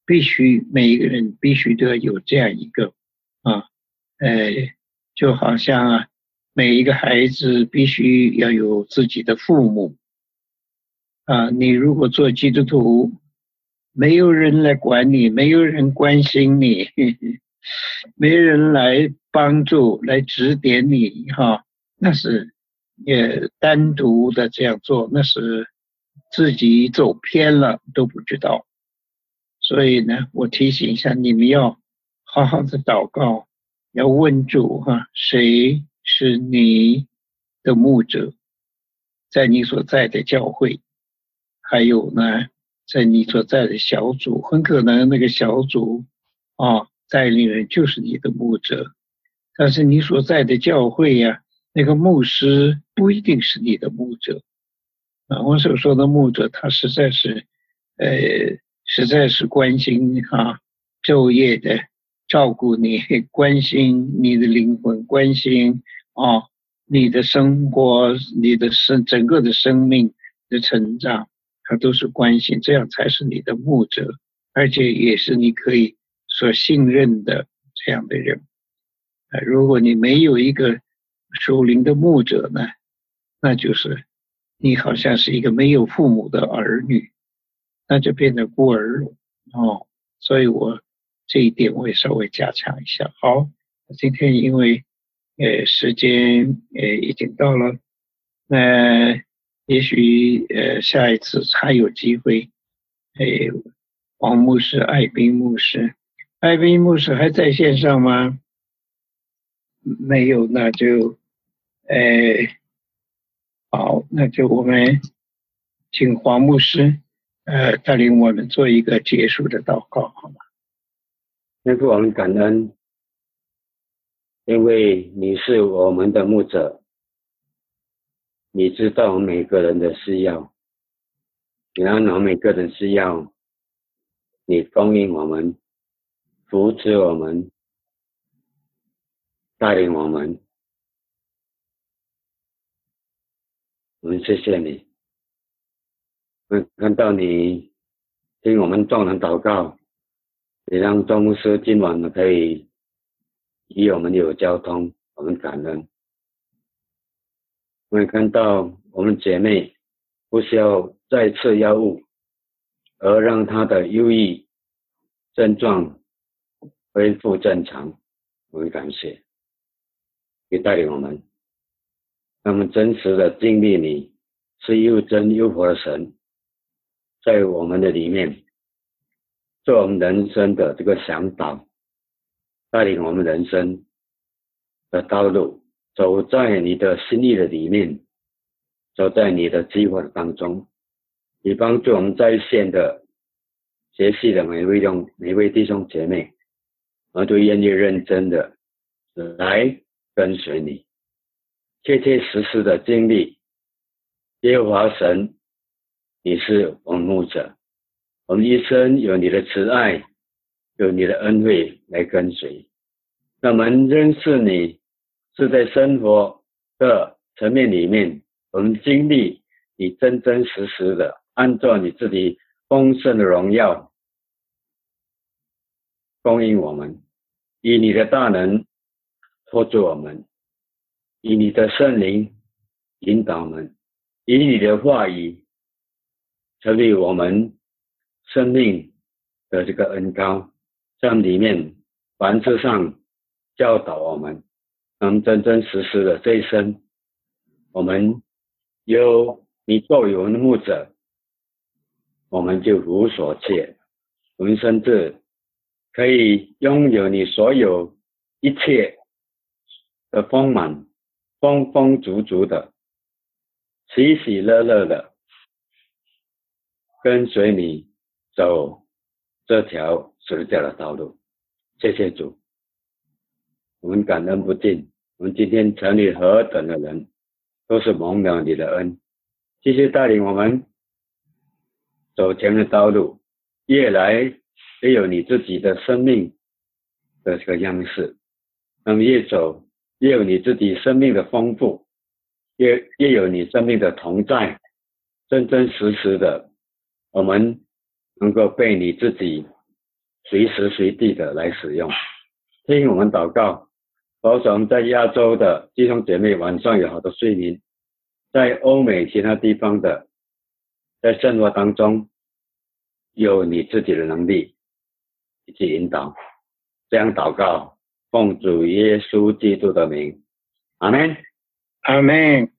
必须每一个人必须都要有这样一个啊，呃，就好像啊，每一个孩子必须要有自己的父母啊。你如果做基督徒，没有人来管你，没有人关心你，呵呵没人来帮助、来指点你哈，那是也单独的这样做，那是自己走偏了都不知道。所以呢，我提醒一下你们要好好的祷告，要问主哈，谁是你的牧者，在你所在的教会，还有呢，在你所在的小组，很可能那个小组啊，带领人就是你的牧者，但是你所在的教会呀、啊，那个牧师不一定是你的牧者啊。我所说的牧者，他实在是，呃，实在是关心哈、啊，昼夜的照顾你，关心你的灵魂，关心啊你的生活，你的生整个的生命的成长。他都是关心，这样才是你的牧者，而且也是你可以所信任的这样的人。呃，如果你没有一个属灵的牧者呢，那就是你好像是一个没有父母的儿女，那就变得孤儿了哦。所以我这一点我也稍微加强一下。好，今天因为呃时间呃已经到了，那。也许呃下一次还有机会，诶，王牧师、艾宾牧师，艾宾牧师还在线上吗？没有，那就，诶，好，那就我们请黄牧师呃带领我们做一个结束的祷告，好吗？ 天父，我们感恩，因为你是我们的牧者。你知道我们每个人的需要，你按我们每个人需要，你供应我们，扶持我们，带领我们。我们谢谢你，我们看到你听我们众人祷告，也让众牧师今晚可以与我们有交通，我们感恩。我们看到我们姐妹不需要再吃药物，而让她的忧郁症状恢复正常，我们感谢你带领我们，让我们真实的经历你是又真又活的神，在我们的里面做我们人生的这个向导，带领我们人生的道路，走在你的心意的里面，走在你的计划当中，你帮助我们在线的学习的每位兄每位弟兄姐妹，我都愿意认真的来跟随你，切切实实的经历耶和华神，你是我们牧者，我们一生有你的慈爱，有你的恩惠来跟随，让我们认识你是在生活的层面里面，我们经历你真真实实的按照你自己丰盛的荣耀供应我们，以你的大能托住我们，以你的圣灵引导我们，以你的话语成为我们生命的这个恩膏，在里面凡事上教导我们，我们真真实实的这一生，我们有你作为我们的牧者，我们就无所缺，我们甚至可以拥有你所有一切的丰满，丰丰足足的，喜喜乐乐的跟随你走这条十字架的道路。谢谢主，我们感恩不尽，我们今天成立何等的人，都是蒙了你的恩，继续带领我们走前的道路，越来越有你自己的生命的这个样式，那么越走越有你自己生命的丰富，越越有你生命的同在，真真实实的我们能够被你自己随时随地的来使用。听我们祷告，保守我们在亚洲的弟兄姐妹晚上有好的睡眠，在欧美其他地方的，在生活当中有你自己的能力以及引导。这样祷告，奉主耶稣基督的名，阿们， 阿们。